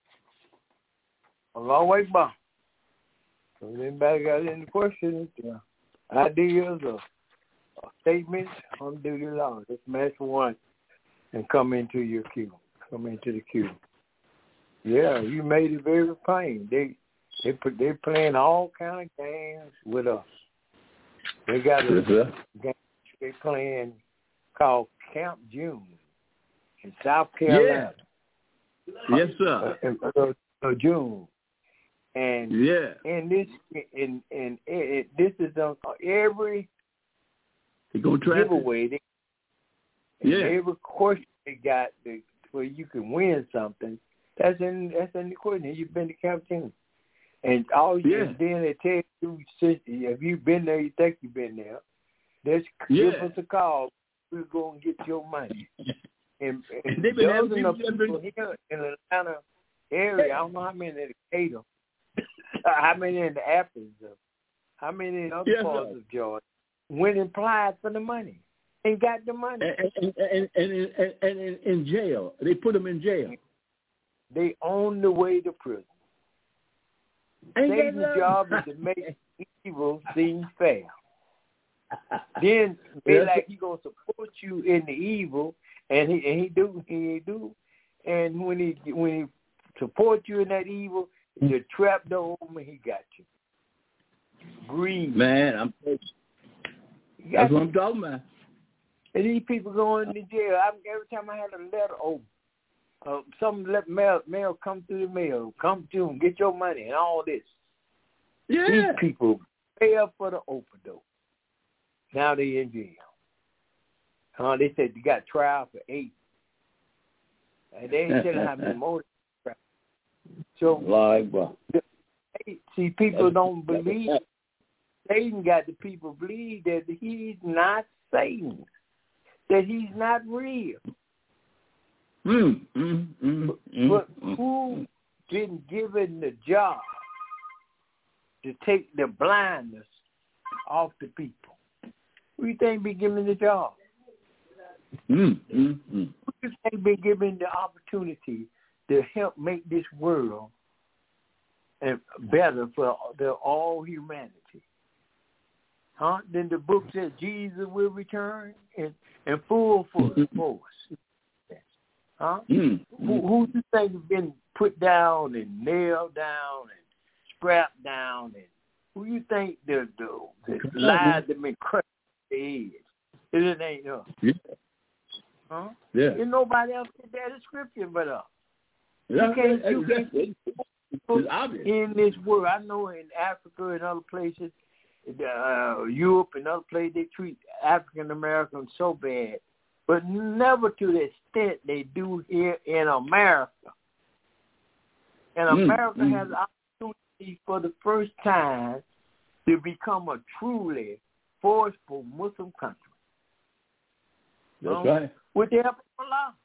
Allahu Akbar. So if anybody got any questions, ideas or statements, alhamdulillah, just match 1 and come into your queue. Come into the queue. Yeah, you made it very plain. They playing all kind of games with us. They got a game they playing called Camp June in South Carolina. Yeah. Yes, sir. June. And this is on every giveaway. Every question they got where you can win something. That's in the question. You've been to Camp June, and then they tell you if you've been there, you think you've been there. Just give us a call. We're going to get your money. And they've been having people here in the Atlanta area. I don't know how many in Decatur, how many in the Athens, How many in other parts of Georgia went and applied for the money and got the money? And in jail. They put them in jail. They on the way to prison. Satan's job is to make evil seem fair. Then be like he gonna support you in the evil, and he do. And when he support you in that evil, the trap door open, he got you. Greed. Man, that's what I'm talking about. And these people going to jail. Every time I had a letter open, some mail come through the mail, come to them, get your money and all this. Yeah. These people pay up for the open door. Now they in jail. They said you got trial for 8. And they ain't telling how many more. So, see, people don't believe. Satan got the people believe that he's not Satan, that he's not real. But who been given the job to take the blindness off the people? Who do you think be given the job? Who do you think be given the opportunity to help make this world better for all humanity? Then the book says Jesus will return in full force. Who do you think has been put down and nailed down and strapped down? And who you think the lies that been crushed their heads? It ain't us. Yeah. There's nobody else in that scripture but us. You can't in this world. I know in Africa and other places, Europe and other places, they treat African Americans so bad, but never to the extent they do here in America. And America has opportunity for the first time to become a truly forceful Muslim country. That's right. With the help of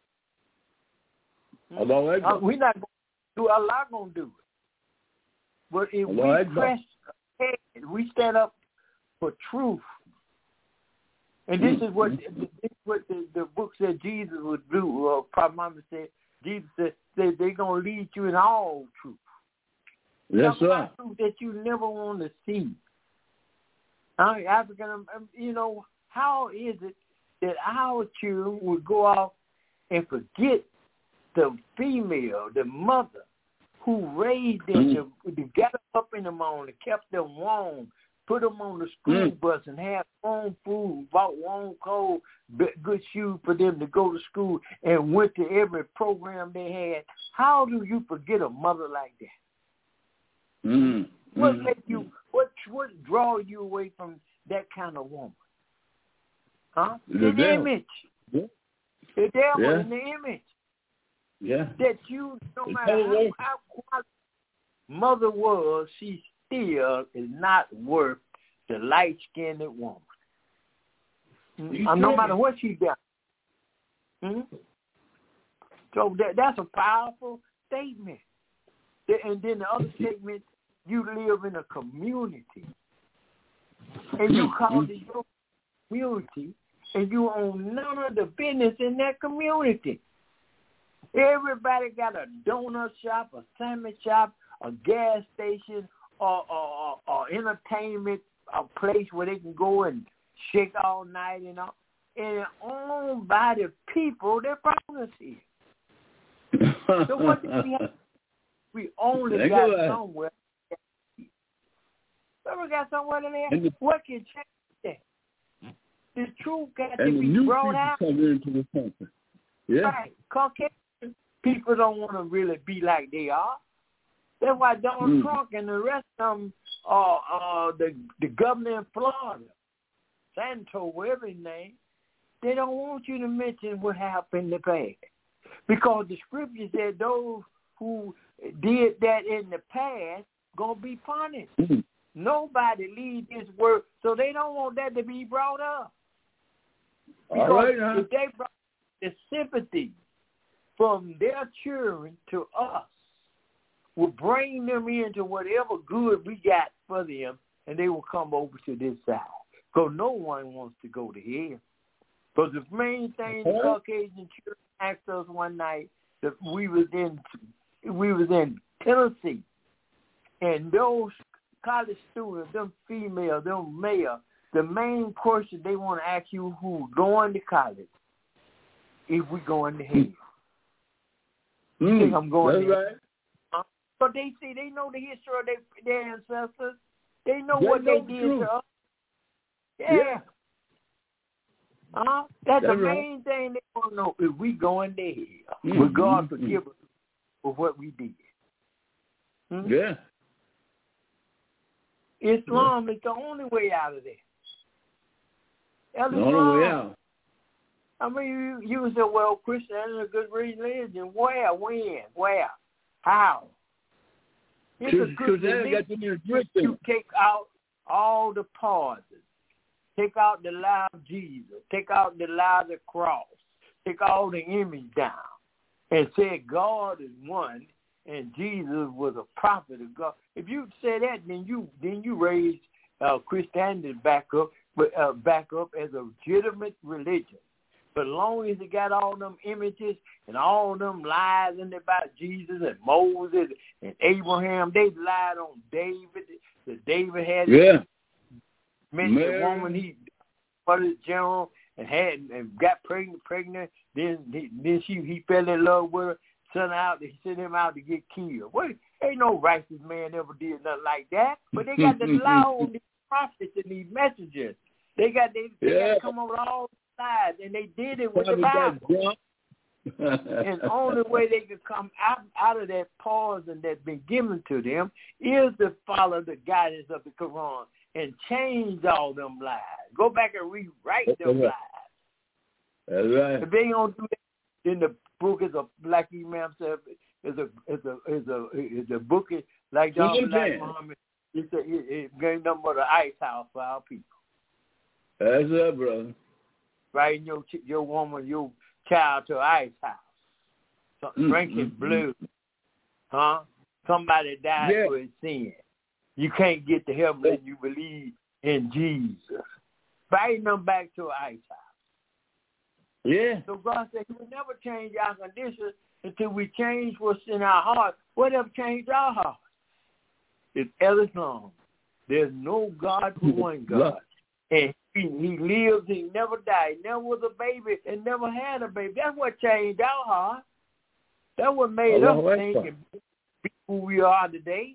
Allah. We're not going to do Allah going to do it. But if we press ahead, we stand up for truth. And this is what the book said Jesus would do. Prophet Muhammad said, Jesus said they're going to lead you in all truth. That's right. Truth that you never want to see. African, how is it that our children would go off and forget the female, the mother, who raised them, to got them up in the morning, kept them warm, put them on the school bus and had warm food, bought warm clothes, good shoes for them to go to school, and went to every program they had. How do you forget a mother like that? What make you? What draw you away from that kind of woman? The image. Yeah. The devil in the image. Yeah. That you, no matter how quality mother was, she still is not worth the light-skinned woman. No matter what she got. So that's a powerful statement. And then the other statement, you live in a community. And you call it your community, and you own none of the business in that community. Everybody got a donut shop, a sandwich shop, a gas station, or entertainment, a place where they can go and shake all night and all. And it's owned by the people that brought us here. So what do we have? We only got somewhere. We got somewhere in there. What can change that? The truth got to be brought out. Into the country. Yeah. Right. Caucasian people don't want to really be like they are. That's why Donald Trump and the rest of them are the governor in Florida, Santo, whatever his name, they don't want you to mention what happened in the past. Because the scripture said those who did that in the past going to be punished. Nobody leaves this word, so they don't want that to be brought up. Because if they brought the sympathy from their children to us, will bring them into whatever good we got for them and they will come over to this side. Because no one wants to go to hell. Because the main thing the Caucasian church asked us one night, that we was in Tennessee, and those college students, them female, them male, the main question they want to ask you who going to college, if we going to hell. You think I'm going to hell? But they see, they know the history of their ancestors. They know what they did to us. Yeah. That's the main thing they want to know. If we going to hell, will God forgive us for what we did? Yeah. Islam is the only way out of there. The only way out. I mean, you say, well, Christianity is a good religion. Where? When? Where? How? It's a good religion. You take out all the pauses. Take out the lie of Jesus. Take out the lie of the cross. Take all the image down. And say God is one and Jesus was a prophet of God. If you say that, then you raise Christianity back up as a legitimate religion. But as long as it got all them images and all them lies in there about Jesus and Moses and Abraham, they lied on David. That David had met the woman he put his general and got pregnant. Then he fell in love with her. He sent him out to get killed. Well, ain't no righteous man ever did nothing like that. But they got to lie on these prophets and these messengers. They got to come up with all the lies, and they did it with the Bible. And the only way they could come out of that poison that's been given to them is to follow the guidance of the Quran and change all them lies. Go back and rewrite them lies. That's right. If they don't do that, then the book is like Imam said, is a book like Muhammad. It gave them the ice house for our people. That's it, brother. Right, your woman, your child to ice house. Drinking blue. Somebody died for his sin. You can't get to heaven unless you believe in Jesus. Fighting them back to an ice house. Yeah. So God said He will never change our conditions until we change what's in our heart. Whatever changed our heart? It's Islam. There's no God but one God. And he lives, he never died, he never was a baby, and never had a baby. That's what changed our heart. That's what made us think and be who we are today.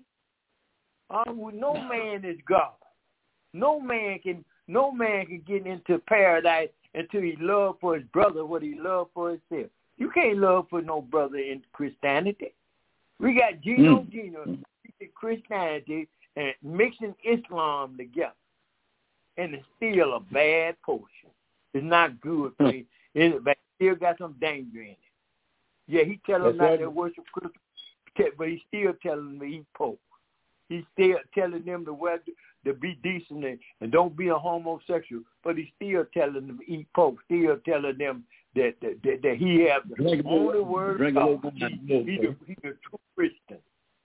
No man is God. No man can get into paradise until he love for his brother what he loved for himself. You can't love for no brother in Christianity. We got Gino Christianity and mixing Islam together. And it's still a bad portion. It's not good for you. But it still got some danger in it. Yeah, he tell them not to worship Christ, but he's still telling them to eat pork. He's still telling them to be decent and don't be a homosexual, but he's still telling them to eat pork, still telling them that he has the only word of God. He's a true Christian.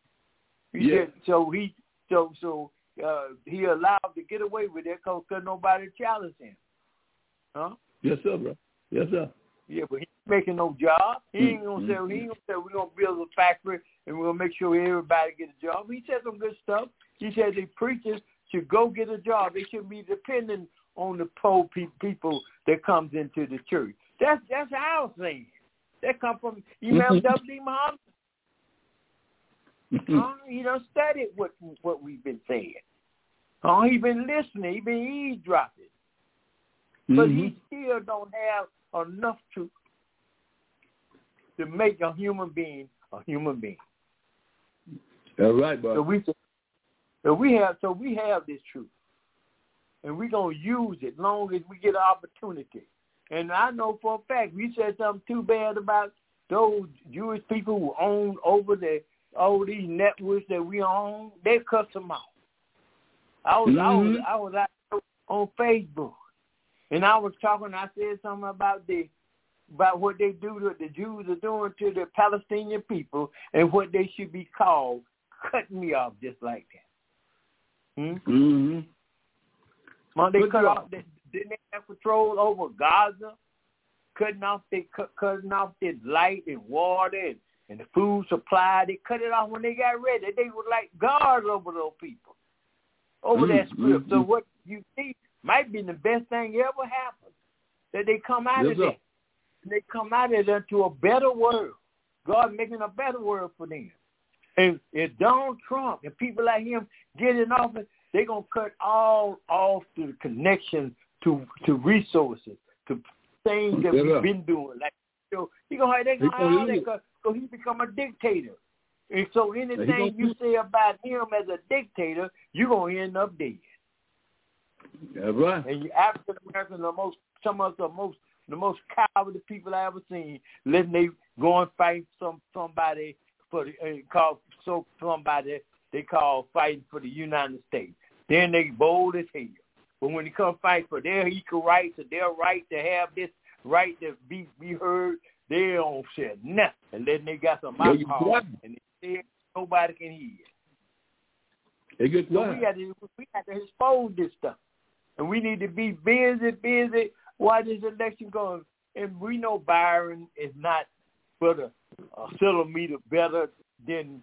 He allowed to get away with it because nobody challenged him. Huh? Yes, sir, bro. Yes, sir. Yeah, but he's making no job. He ain't gonna say we're gonna build a factory and we're gonna make sure everybody get a job. He said some good stuff. He said the preachers should go get a job. They shouldn't be dependent on the poor people that comes into the church. That's our thing. That come from Imam W. Muhammad. He done studied what we've been saying. He been listening. He been eavesdropping. But he still don't have enough truth to make a human being a human being. That's right, bro. So we have this truth, and we're gonna use it long as we get an opportunity. And I know for a fact, we said something too bad about those Jewish people who own over all these networks that we own. They cut them off. I was out on Facebook, and I was talking. I said something about what they do to the Jews are doing to the Palestinian people, and what they should be called, cutting me off just like that. Mm-hmm. They cut off. Didn't they have control over Gaza? Cutting off their light and water and the food supply. They cut it off when they got ready. They were like guards over those people, over that script. So what you see might be the best thing ever happened, that they come out of that. They come out of there to a better world. God making a better world for them. And if Donald Trump and people like him get in office, they're going to cut all off to the connection to resources, to things that we've been doing. Like, so they're going to have all that because he become a dictator. And so anything you say about him as a dictator, you're going to end up dead. That's right. And you African Americans are some of the most cowardly people I ever seen. Letting they go and fight somebody for they call fighting for the United States. Then they bold as hell. But when they come fight for their equal rights or their right to have this right to be heard, they don't say nothing. And then they got some alcohol and they say nobody can hear. They get so we got to expose this stuff. And we need to be busy while this election goes. And we know Byron is not but a centimeter better than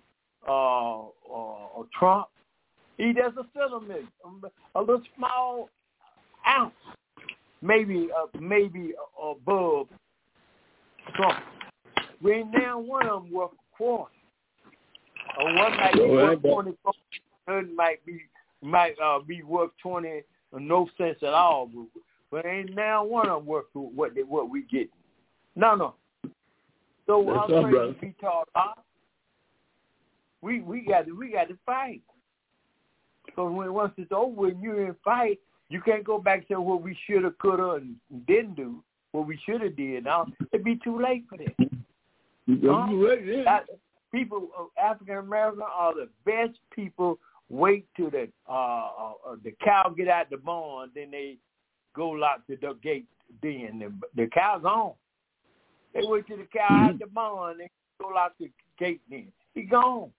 Trump. He does a centimeter, a little small ounce, maybe above Trump. We ain't now one of them worth a quarter. Or one might be worth 24. One might be worth 20, or no sense at all. But ain't now one of them worth what we get. No. So our praise be taught us. We got to fight. Because once it's over and you're in fight, you can't go back to what we should have, could have, and didn't do. What we should have did. Now it'd be too late for that. People, African American, are the best people. Wait till the cow get out the barn, then they go lock the gate. Then the cow's on. They wait till the cow out the barn, they go lock the gate. Then he gone.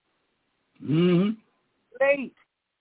Late.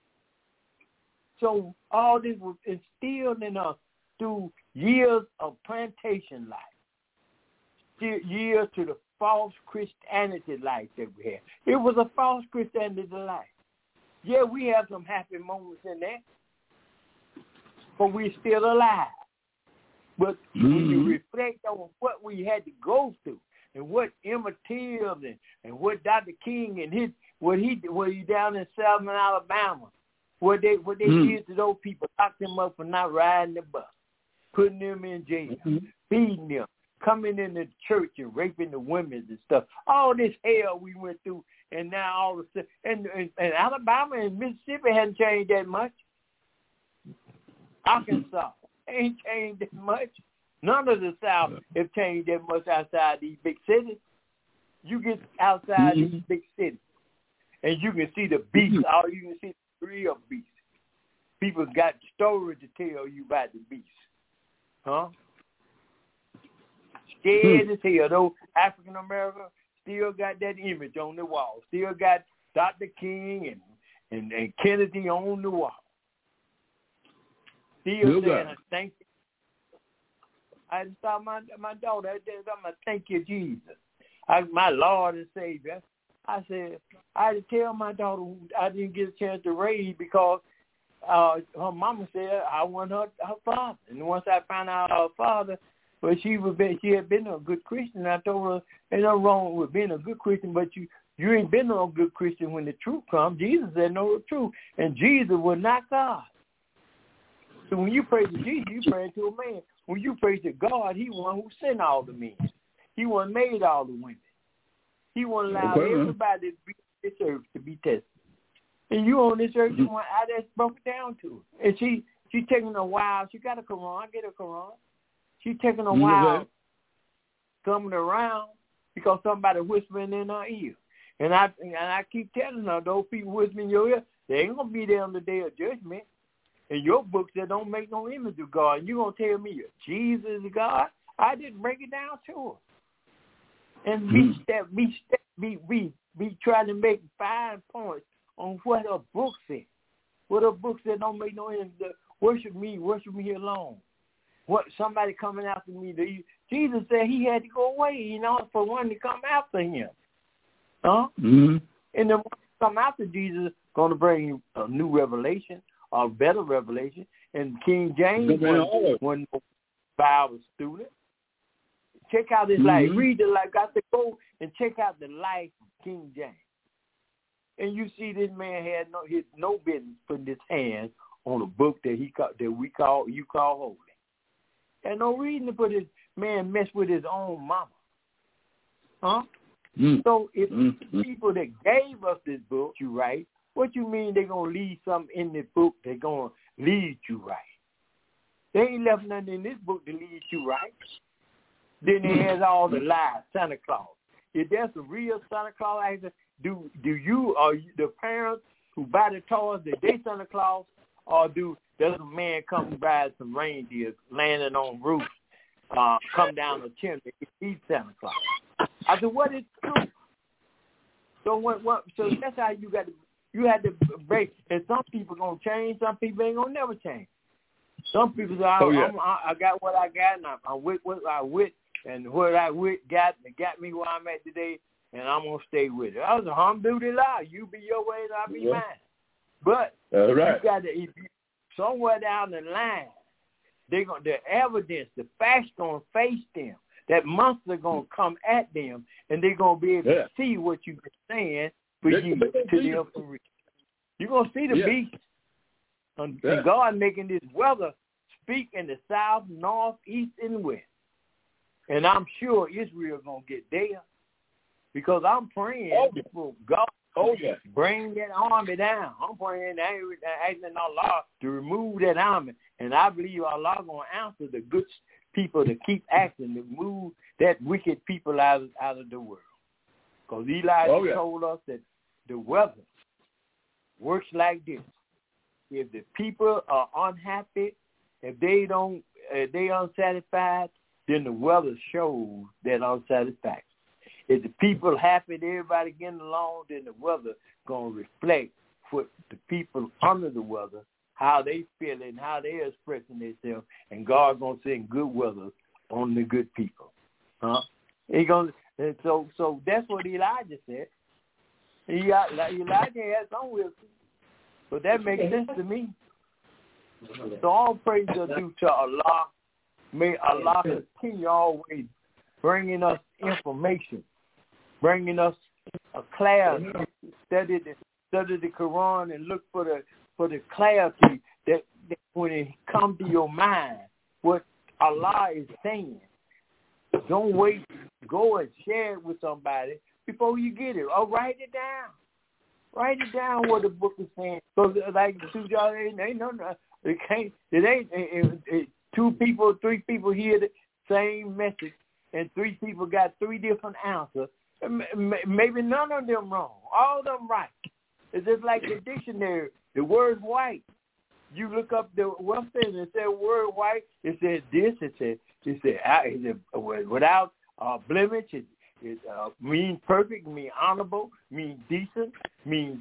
So all this was instilled in us through years of plantation life, years to the false Christianity life that we had. It was a false Christianity life. Yeah, we have some happy moments in there, but we're still alive. But when you reflect on what we had to go through and what Emmett Till and what Dr. King and what he down in Selma, Alabama, what they did to those people, locked them up for not riding the bus, putting them in jail, feeding them, coming in the church and raping the women and stuff. All this hell we went through, and now all of a sudden, and Alabama and Mississippi hadn't changed that much. Arkansas ain't changed that much. None of the South have changed that much outside these big cities. You get outside these big cities, and you can see the beast. All you can see the real beast. People got stories to tell you about the beast. Huh? Scared as hell. Though African America still got that image on the wall. Still got Dr. King and Kennedy on the wall. Still saying, thank you. I saw my daughter. I'm going to thank you, Jesus. My Lord and Savior. I said, I had to tell my daughter I didn't get a chance to raise because her mama said I want her father. And once I found out her father, well, she had been a good Christian. I told her, there's nothing wrong with being a good Christian, but you ain't been no good Christian when the truth comes. Jesus said know the truth, and Jesus was not God. So when you pray to Jesus, you pray to a man. When you pray to God, he one who sent all the men. He one made all the women. He won't allow everybody to be on this earth to be tested. And you on this earth, you want how that's broken down to. And she taking a while. She got a Quran. I get a Quran. She taking a while coming around because somebody whispering in her ear. And I keep telling her, those people whispering in your ear, they ain't going to be there on the day of judgment. In your books, that don't make no image of God. And you going to tell me Jesus is God? I just break it down to her. And be trying to make 5 points on what her book said. What are books that don't make no sense? Worship me alone. What, somebody coming after me? Jesus said he had to go away, for one to come after him. Huh? Mm-hmm. And the one to come after Jesus is going to bring you a new revelation, a better revelation. And King James wasn't a Bible student. Check out his life. Read the life. Got to go and check out the life of King James. And you see this man had no business putting his hands on a book that you call holy. And no reason to put his man mess with his own mama. Huh? So if people that gave us this book you right, what you mean they're going to leave something in this book they're going to lead you right? They ain't left nothing in this book to lead you right. Then it has all the lies, Santa Claus. If there's a real Santa Claus, do you or the parents who buy the toys, that they Santa Claus, or does a man come by some reindeer landing on roofs, come down the chimney, he's Santa Claus? I said, what is true? So so that's how you had to break. And some people gonna change, some people ain't gonna never change. Some people say, I got what I got, and I'm with what I with, and what I with got me where I'm at today, and I'm gonna stay with it. I was alhamdulillah. You be your way, and I'll be mine. But you got to, somewhere down the line, the evidence, the facts gonna face them. That monster gonna come at them, and they're gonna be able to see what you've been saying for you to them for real. You're gonna see the beast. And God making this weather speak in the south, north, east, and west. And I'm sure Israel going to get there because I'm praying for God bring that army down. I'm praying, asking Allah to remove that army. And I believe Allah going to answer the good people to keep acting, to move that wicked people out of the world. Because Elijah told us that the weather works like this. If the people are unhappy, if they unsatisfied, then the weather shows that unsatisfaction. If the people happy, everybody getting along, then the weather gonna reflect what the people under the weather, how they feeling, how they expressing themselves, and God gonna send good weather on the good people. Huh? And so that's what Elijah said. Elijah had some wisdom. But that makes sense to me. So all praise are due to Allah. May Allah continue always bringing us information, bringing us a clarity. Study the Quran and look for the clarity that when it comes to your mind, what Allah is saying. Don't wait. Go and share it with somebody before you get it. Or write it down. Write it down what the book is saying. So like two people, three people hear the same message, and three people got three different answers. Maybe none of them wrong. All of them right. It's just like the dictionary. The word white. You look up the website and it said word white. It said this. It said without blemish. It means perfect, means honorable, means decent, means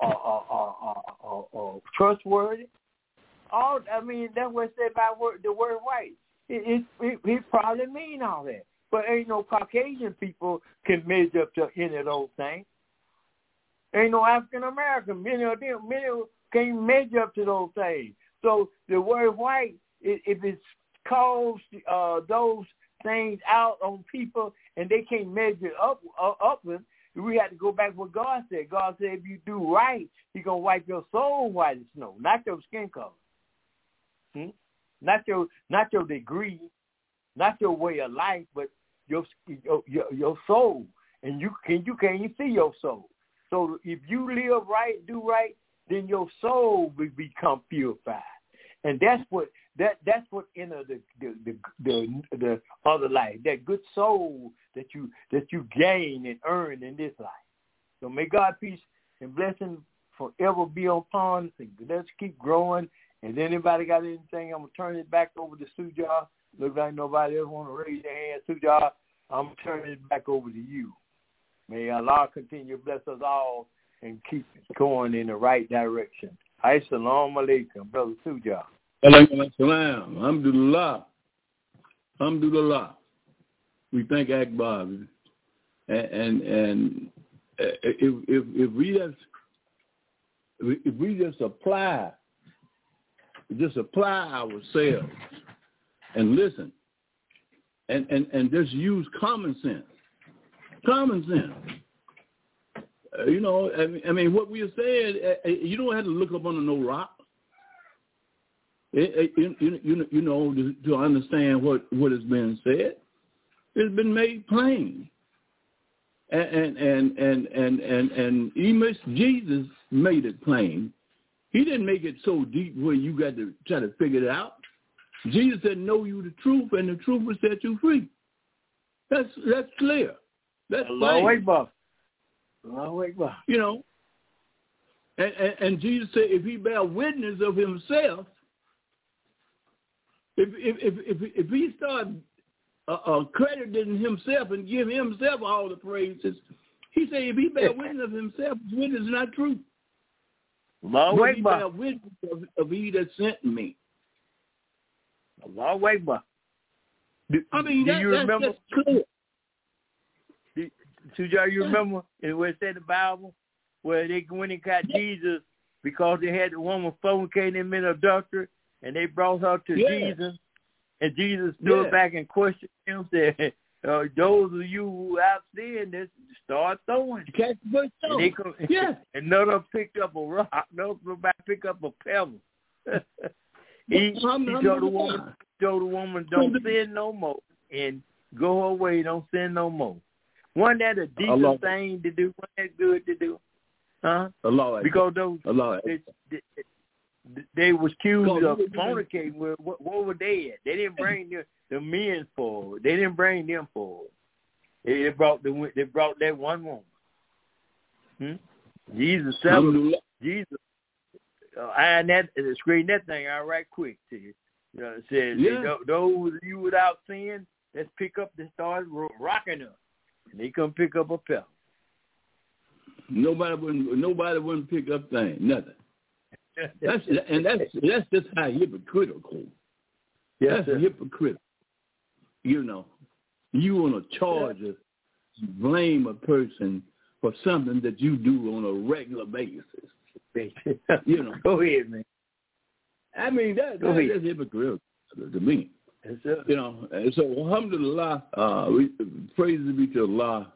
trustworthy. That's what it said about the word white. It probably mean all that. But ain't no Caucasian people can measure up to any of those things. Ain't no African American. Many can't measure up to those things. So the word white, if it calls those things out on people and they can't measure upward, we have to go back to what God said. God said if you do right, He's going to wipe your soul white as snow, not your skin color. Not your degree, not your way of life, but your soul. And you can't even see your soul. So if you live right, do right, then your soul will become purified. And that's what enter the other life, that good soul that you gain and earn in this life. So may God peace and blessing forever be upon us. Let's keep growing. And if anybody got anything, I'm gonna turn it back over to Sujah. Looks like nobody else want to raise their hand. Sujah, I'm gonna turn it back over to you. May Allah continue to bless us all and keep going in the right direction. Assalamu alaikum, Brother Tujar. Alaikum assalam. Alhamdulillah. Alhamdulillah. We thank Akbar. And if we just apply ourselves and listen and just use common sense. Common sense. I mean, what we are saying, you don't have to look up under no rock. To understand what has been said. It's been made plain. And even Jesus made it plain. He didn't make it so deep where you got to try to figure it out. Jesus said, "Know you the truth, and the truth will set you free." That's clear. That's plain. And Jesus said, if he bear witness of himself, if he start crediting himself and give himself all the praises, he said, if he bear witness of himself, his witness is not true. But he bear witness of he that sent me. Allah Akbar. Do you remember? That's clear. Tujar, you remember where it said in the Bible where they went and got Jesus because they had the woman fornicating him in adultery, and they brought her to Jesus, and Jesus stood back and questioned him, said, "Those of you who out there, let's start throwing." Catch the and another picked up a rock, another picked up a pebble. he told the woman, "Don't sin no more, and go away. Don't sin no more." Wasn't that a decent thing to do? Wasn't that good to do? Huh? Because those they was accused of fornicating. What were they at? They didn't bring the men forward. They didn't bring them forward. They brought that one woman. Jesus said, Jesus, and that screen that thing out right quick to you. It says, those of you without sin, let's pick up and start rocking up. And they come pick up a pebble. Nobody wouldn't pick up things, nothing. That's just how hypocritical. That's hypocritical. You want to charge blame a person for something that you do on a regular basis. Go ahead, man. I mean, that's hypocritical to me. And so alhamdulillah, praise be to Allah.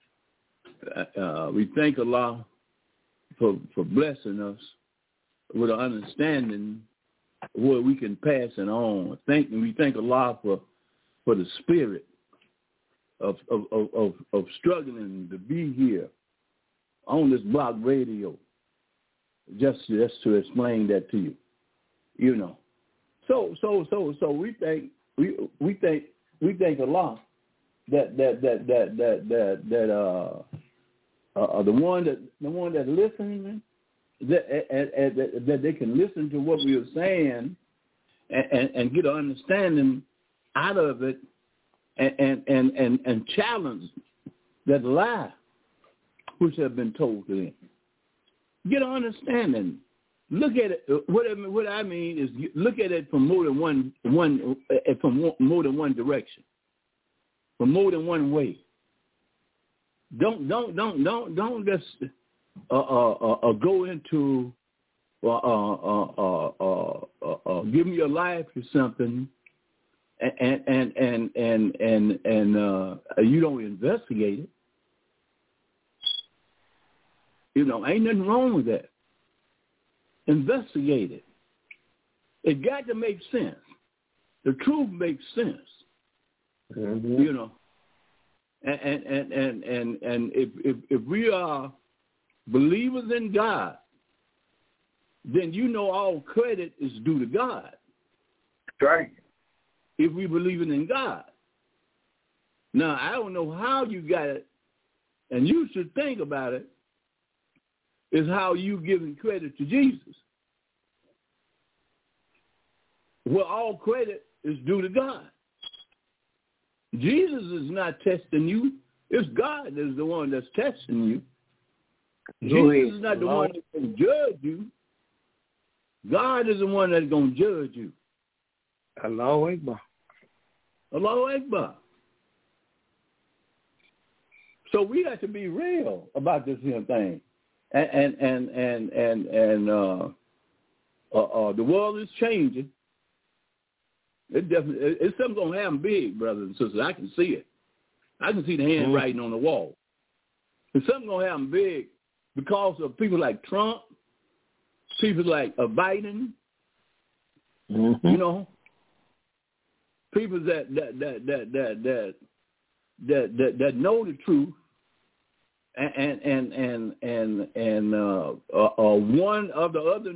We thank Allah for blessing us with an understanding where we can pass it on. We thank Allah for the spirit of struggling to be here on this block radio, just to explain that to you. So we thank Allah that the one that listening, that they can listen to what we are saying and get an understanding out of it and challenge that lie which have been told to them. Get an understanding. Look at it. What I mean is look at it from more than one direction, from more than one way. Don't just go into give me your life or something, and you don't investigate it. Ain't nothing wrong with that. Investigate it. It got to make sense. The truth makes sense. Mm-hmm. And if we are believers in God, then all credit is due to God. That's right. If we believe in God. Now, I don't know how you got it, and you should think about it, is how you giving credit to Jesus. Well, all credit is due to God. Jesus is not testing you. It's God that's the one that's testing you. Jesus is not the one that can judge you. God is the one that's going to judge you. Allahu Akbar. Allahu Akbar. So we have to be real about this here thing. And the world is changing. It's something going to happen big, brothers and sisters. I can see it. I can see the handwriting on the wall. It's something going to happen big because of people like Trump, people like Biden, you know, people that know the truth, and one of the other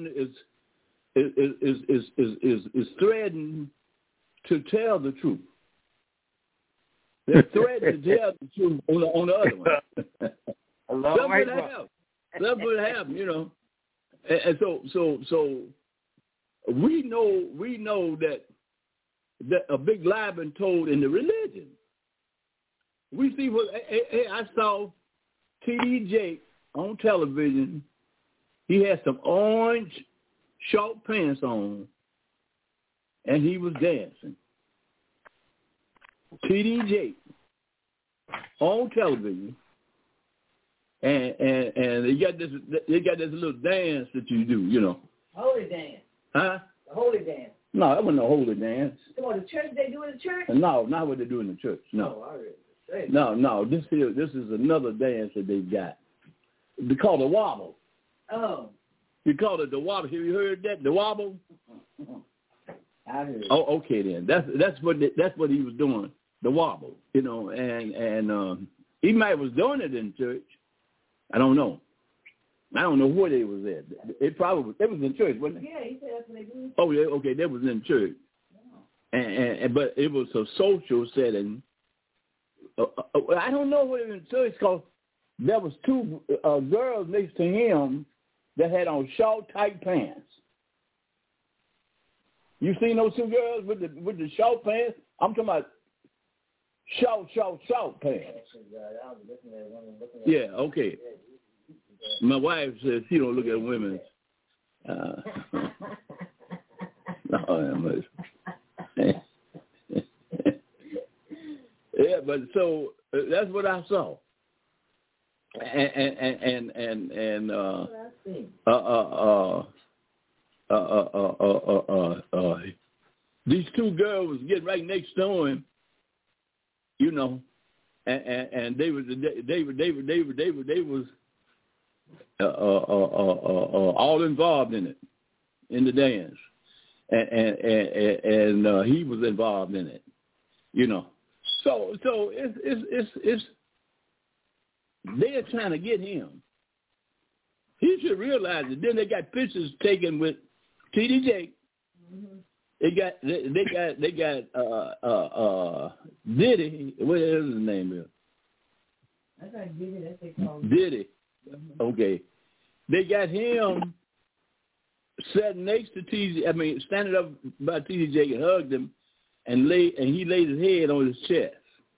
is threatening to tell the truth. They're threatening to tell the truth on the other one. Something would happen, you know. And so we know that a big lie been told in the religion. We see what I saw T.D. Jakes on television. He had some orange short pants on, and he was dancing. T.D. Jakes on television, and they got this little dance that you do, you know. Holy dance. Huh? The holy dance. No, that wasn't a holy dance. Come on, the church, they do in the church? No, not what they do in the church. No. Oh, I already say. No. This is another dance that they got. They call it the wobble. Oh. You call it the wobble. Have you heard that? The wobble. I heard. Oh, okay then. That's what he was doing. The wobble, you know, and he might was doing it in church. I don't know. I don't know where they was at. It was in church, wasn't it? Yeah, he said that's what they do. Oh yeah, okay, that was in church. Yeah. And but it was a social setting. I don't know what it was in church because there was two girls next to him that had on short, tight pants. You seen those two girls with the short pants? I'm talking about short pants. Yeah, okay. My wife says she don't look at women. Yeah, but so that's what I saw. These two girls was getting right next to him, you know, and they was all involved in it, in the dance, and he was involved in it, you know. So it's they're trying to get him. He should realize it. Then they got pictures taken with T.D. Jakes. Mm-hmm. They got Diddy. What is his name? That's like Diddy. That's what they call him. Diddy. Mm-hmm. Okay. They got him sitting next to standing up by T.D. Jakes and hugged him, and he laid his head on his chest.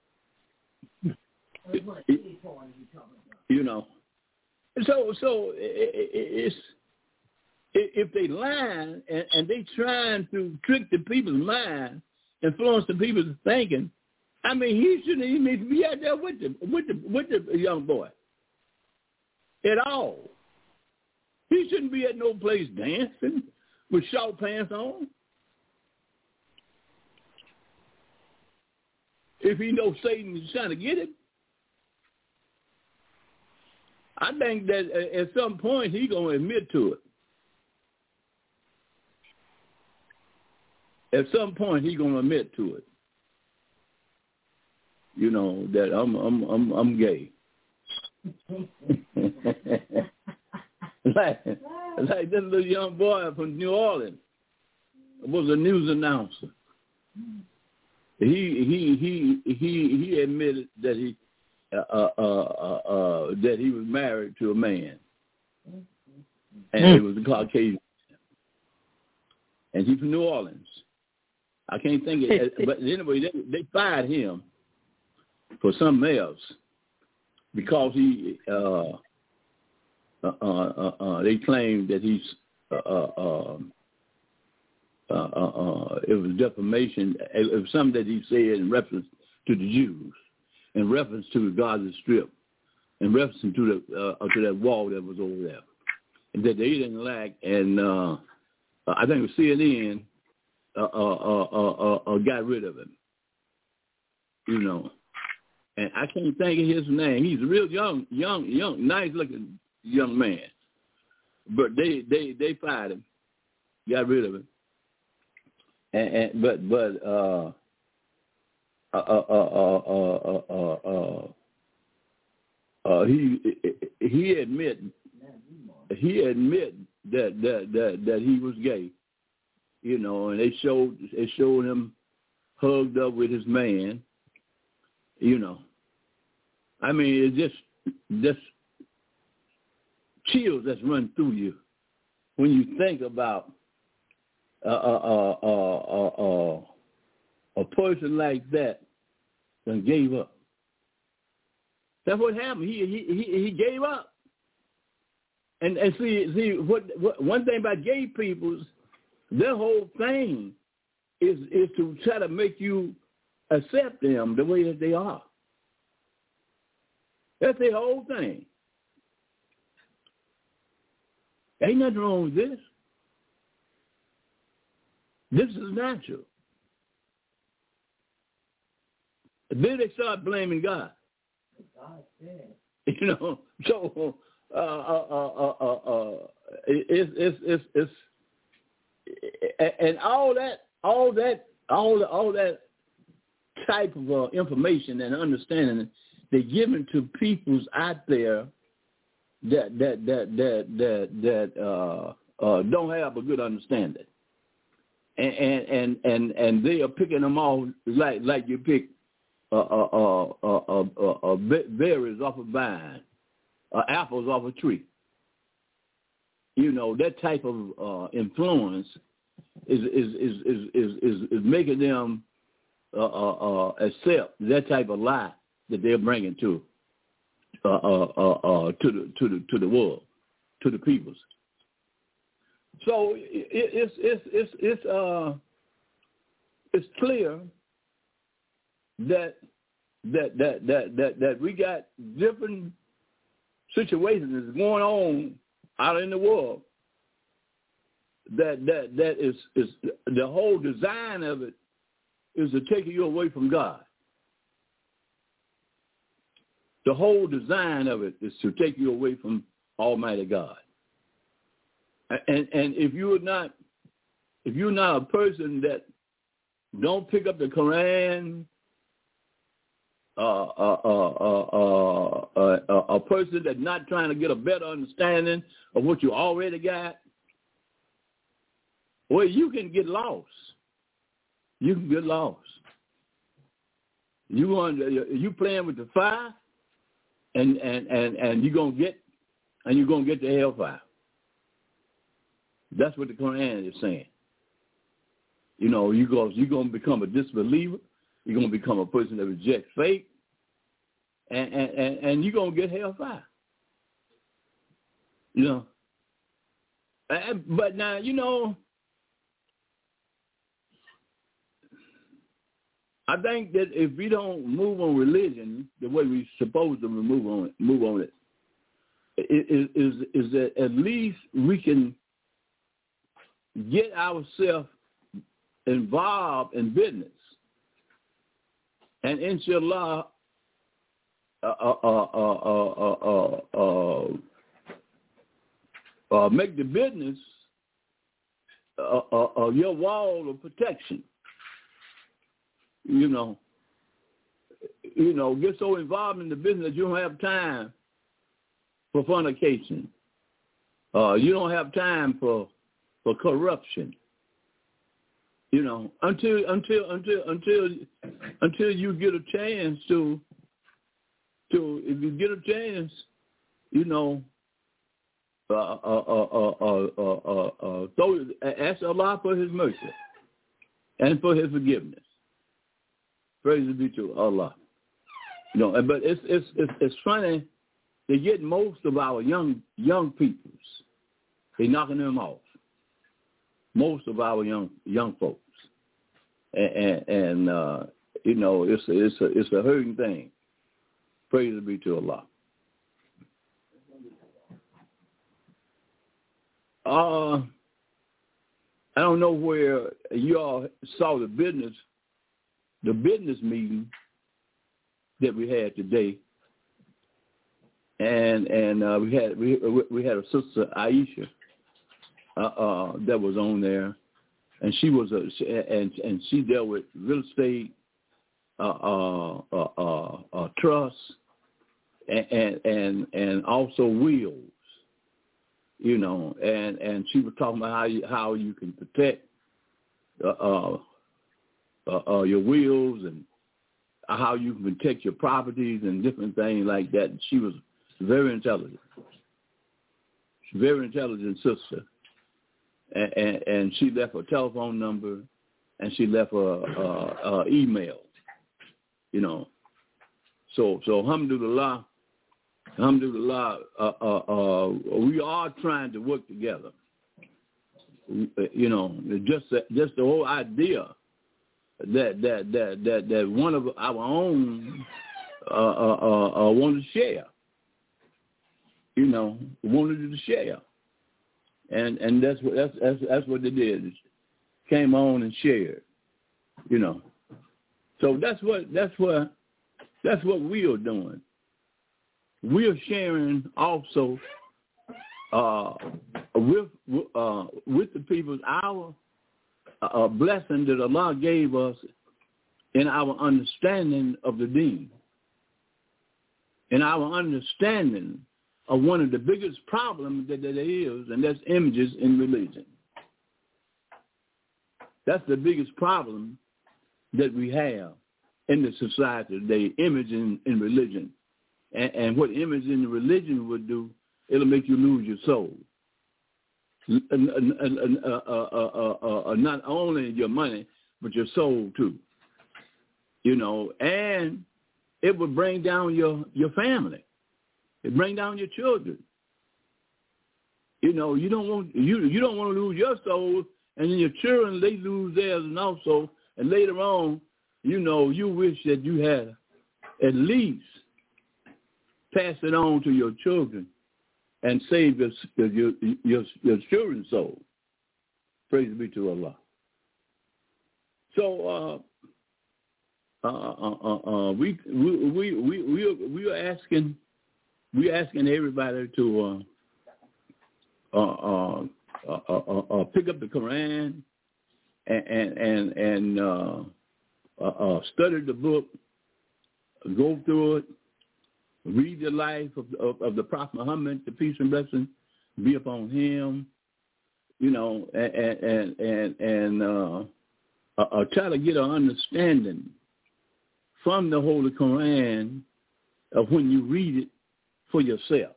You know. So it's if they lying and they trying to trick the people's mind, influence the people's thinking, I mean, he shouldn't even be out there with the young boy at all. He shouldn't be at no place dancing with short pants on. If he knows Satan is trying to get him. I think that at some point he's going to admit to it. At some point he's going to admit to it. You know that I'm gay. like this little young boy from New Orleans was a news announcer. He admitted that he was married to a man, and it was a Caucasian, and he's from New Orleans. I can't think of it, but anyway, they fired him for something else because he they claimed that he's it was defamation. It was something that he said in reference to the Jews, in reference to the Gaza Strip, in reference to that wall that was over there, and that they didn't like. And I think it was CNN got rid of him. You know, and I can't think of his name. He's a real young, nice-looking young man, but they fired him, got rid of him. He admit that he was gay, you know, and they showed him hugged up with his man, you know. I mean, it's just chills that's run through you when you think about a person like that that gave up. That's what happened. He gave up. And see what one thing about gay people, their whole thing is to try to make you accept them the way that they are. That's their whole thing. Ain't nothing wrong with this. This is natural. Then they start blaming God. God said. You know, so it's and all that type of information and understanding they're giving to peoples out there that don't have a good understanding, and they are picking them off like you pick berries off a vine, apples off a tree. You know, that type of influence is making them accept that type of lie that they're bringing to the world, to the peoples. So it's clear that we got different situations that's going on out in the world. That is the whole design of it is to take you away from God. The whole design of it is to take you away from Almighty God. And if you're not a person that don't pick up the Quran, a person that's not trying to get a better understanding of what you already got, well, you can get lost. You can get lost. You playing with the fire, and you're gonna get the hellfire. That's what the Quran is saying. You know, you're gonna become a disbeliever. You're gonna become a person that rejects faith, and you're gonna get hellfire. You know. But now, you know, I think that if we don't move on religion the way we're supposed to move on it, is that at least we can get ourselves involved in business, and inshallah, make the business your wall of protection. You know, get so involved in the business that you don't have time for fornication. You don't have time for corruption. You know, until you get a chance to if you get a chance, you know, ask Allah for His mercy and for His forgiveness. Praise be to Allah. You know, but it's funny. They get most of our young peoples. They're knocking them off. most of our young folks, and you know, it's a hurting thing. Praise be to Allah. I don't know where you all saw the business meeting that we had today, and we had a sister Aisha that was on there, and she was and she dealt with real estate, trust, and also wills. You know, and she was talking about how you can protect your wills and how you can protect your properties and different things like that. And she was very intelligent. She's a very intelligent sister. And she left her telephone number and she left her email, you know. So alhamdulillah, we are trying to work together. You know, just the whole idea that one of our own wanted to share. You know, wanted to share, and that's what they did. Came on and shared. You know, so that's what we are doing. We are sharing also with the people our blessing that Allah gave us in our understanding of the Deen, in our understanding of one of the biggest problems that there is, and that's images in religion. That's the biggest problem that we have in the society today, image in religion. And what image in the religion would do, it'll make you lose your soul. Not only your money, but your soul too. You know, and it would bring down your family. It bring down your children. You know, you don't want to lose your soul, and then your children, they lose theirs, and also, and later on, you know, you wish that you had at least pass it on to your children and save your children's soul. Praise be to Allah. So we are asking everybody to pick up the Quran and study the book, go through it. Read the life of the Prophet Muhammad, the peace and blessing be upon him, you know, and try to get an understanding from the Holy Quran of when you read it for yourself.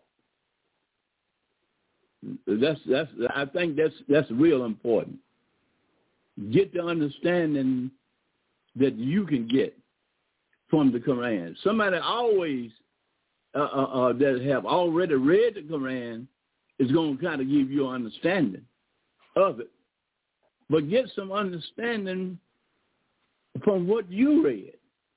I think that's real important. Get the understanding that you can get from the Quran. Somebody always that have already read the Quran is going to kind of give you an understanding of it. But get some understanding from what you read.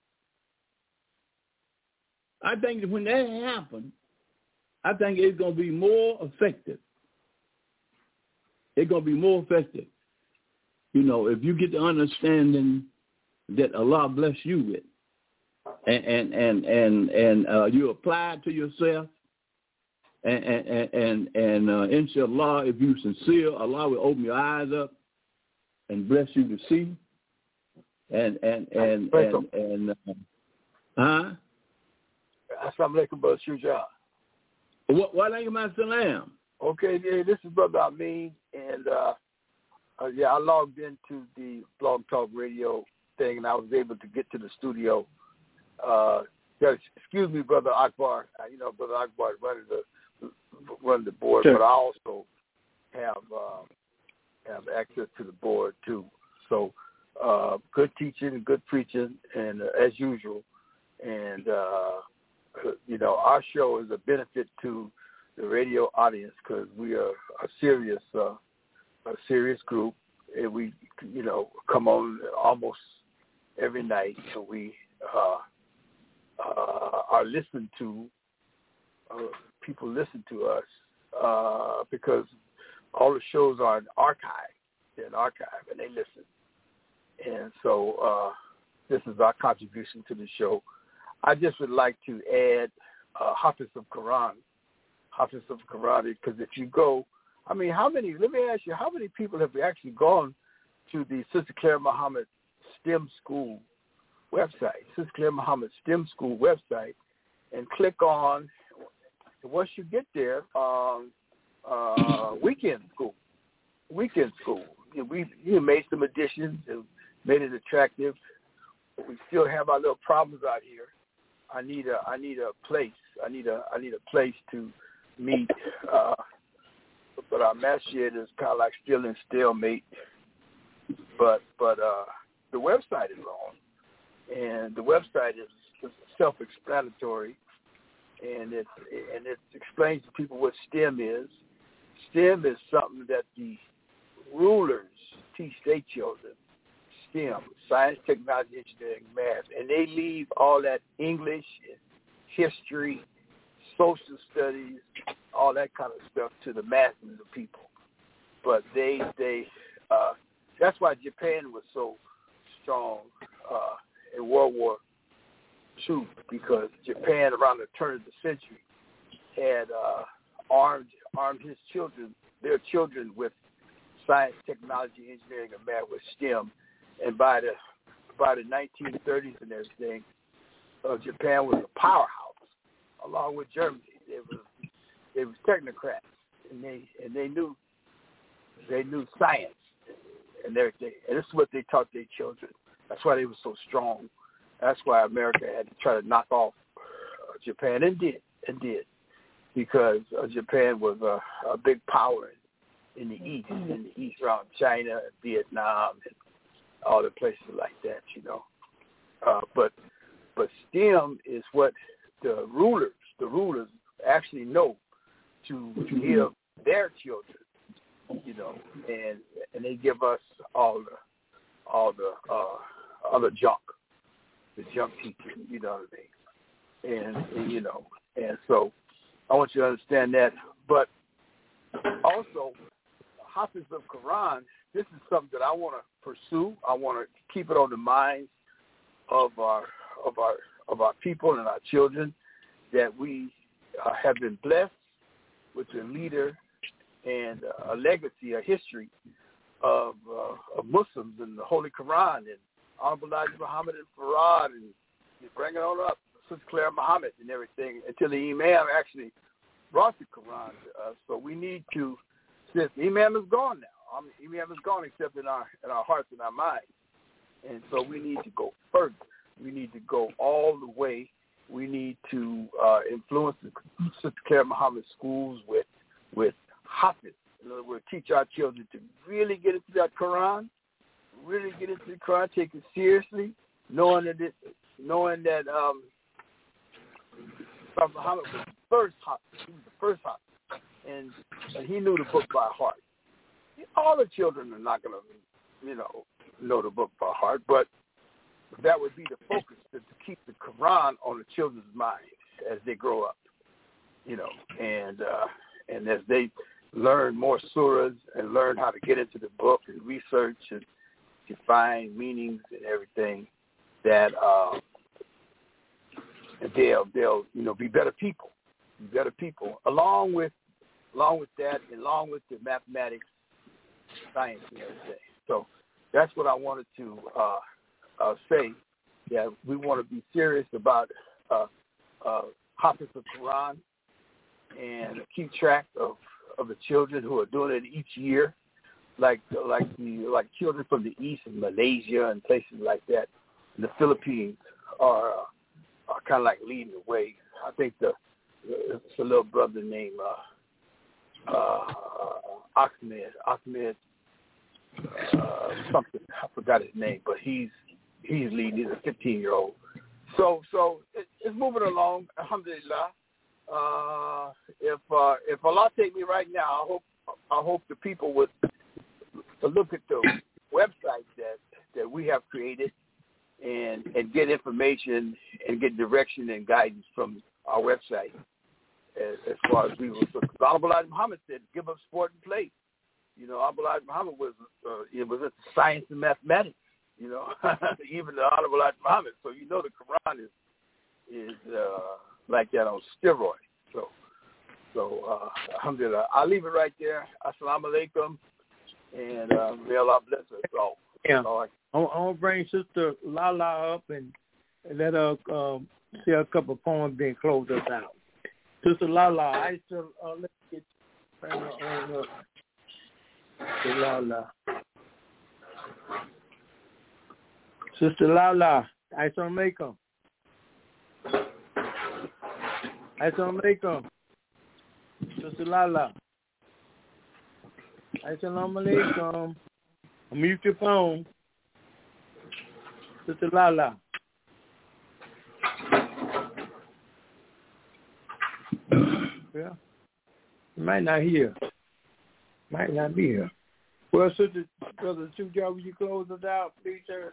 I think that when that happens, I think it's going to be more effective. It's going to be more effective. You know, if you get the understanding that Allah bless you with, and you apply it to yourself, and inshallah, if you sincere, Allah will open your eyes up and bless you to see. Assalamu alaikum, Brother Shuja. Wa alaikum assalam. Okay, yeah, this is Brother Amin, and I logged into the Blog Talk Radio thing, and I was able to get to the studio. Excuse me, Brother Akbar. Brother Akbar is running the board, sure. But I also have access to the board too. So good teaching, good preaching, and as usual. And our show is a benefit to the radio audience because we are a serious group, we, come on almost every night, and we are listened to. People listen to us because all the shows are in archive. They're in archive, and they listen. And so this is our contribution to the show. I just would like to add Hafiz of Quran, because if you go, let me ask you, how many people have actually gone to the Sister Claire Muhammad STEM School website, Sister Claire Muhammad STEM School website, and click on, once you get there, weekend school. We made some additions and made it attractive. We still have our little problems out here. I need a place. I need a place to meet. But our masjid is kind of like still in stalemate. But the website is on, and the website is self-explanatory, and it explains to people what STEM is. STEM is something that the rulers teach their children. STEM, science, technology, engineering, math, and they leave all that English, history, social studies, all that kind of stuff to the masses of people. But they that's why Japan was so strong in World War II, because Japan around the turn of the century had armed their children with science, technology, engineering, and math, with STEM. And by the 1930s and everything, Japan was a powerhouse, along with Germany. They were technocrats, and they knew science and everything. And this is what they taught their children. That's why they were so strong. That's why America had to try to knock off Japan, and did, because Japan was a big power in the East around China and Vietnam and all the places like that, But STEM is what the rulers actually know to give their children, and they give us all the other junk, the junk teaching, you know what I mean? And so I want you to understand that. But also, Hafiz of Quran, this is something that I want to pursue. I want to keep it on the minds of our people and our children, that we have been blessed with a leader and a legacy, a history of Muslims and the Holy Quran and Honorable Elijah Muhammad and Farad, and you bring it on up, Sister Claire Muhammad and everything, until the Imam actually brought the Quran to us. So we need to, since the Imam is gone now, Imam is gone except in our hearts and our minds. And so we need to go further. We need to go all the way. We need to influence the Sister Claire Muhammad schools with Hafiz. In other words, teach our children to really get into that Quran, take it seriously, knowing that Prophet Muhammad was the first Hafiz. He was the first Hafiz, and he knew the book by heart. All the children are not going to, know the book by heart, but that would be the focus, to keep the Quran on the children's minds as they grow up, and as they learn more surahs and learn how to get into the book and research and define meanings and everything, that they'll be better people, along with that, along with the mathematics, science, and everything. So that's what I wanted to say. Yeah, we want to be serious about Hafiz of Quran and keep track of the children who are doing it each year, like children from the East and Malaysia and places like that. And the Philippines are kind of like leading the way. I think it's a little brother named Ahmed something. I forgot his name, but he's leading. He's a 15-year-old. So it's moving along. Alhamdulillah. If Allah take me right now, I hope the people would look at the educated and get information and get direction and guidance from our website as far as we were. So Honorable Elijah Muhammad said, give up sport and play. You know, Honorable Elijah Muhammad was into science and mathematics, you know, even the Honorable Elijah Muhammad. So you know the Quran is like that on steroids. So alhamdulillah. I'll leave it right there. Assalamu alaikum. And may Allah bless us all. Yeah. I want to bring Sister Lala up and let her say a couple of poems, then close us out. Sister Lala, I still let's get bring her on up. Sister Lala. Sister Lala, assalamu alaikum. Assalamu alaikum. Sister Lala. Assalamu alaikum. Mute your phone. Sister Lala. Yeah. You might not hear. Might not be here. Well, Sister Brother Tujar, will you close us out, please, sir?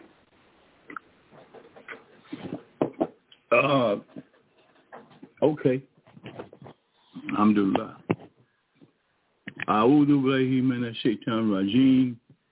Okay. Alhamdulillah. A'udhu billahi minash shaitanir rajim.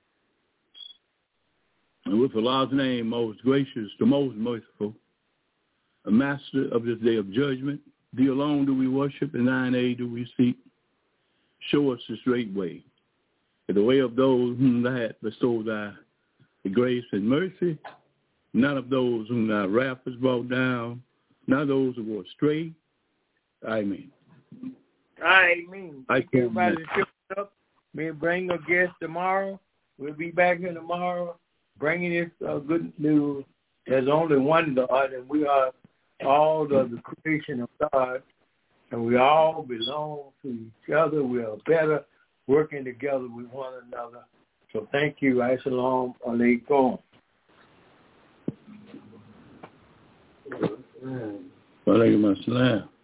And with Allah's name, most gracious, the most merciful, a master of this day of judgment, thee alone do we worship, and thine aid do we seek. Show us the straight way, the way of those whom thou hast bestowed thy grace and mercy, none of those whom thy wrath has brought down, not those who were astray. Amen. Amen. Thank you, everybody, to show up. We'll bring a guest tomorrow. We'll be back here tomorrow bringing this good news. There's only one God, and we are all the creation of God, and we all belong to each other. We are better working together with one another. So thank you. Assalamu alaikum. Wa alaikum assalam.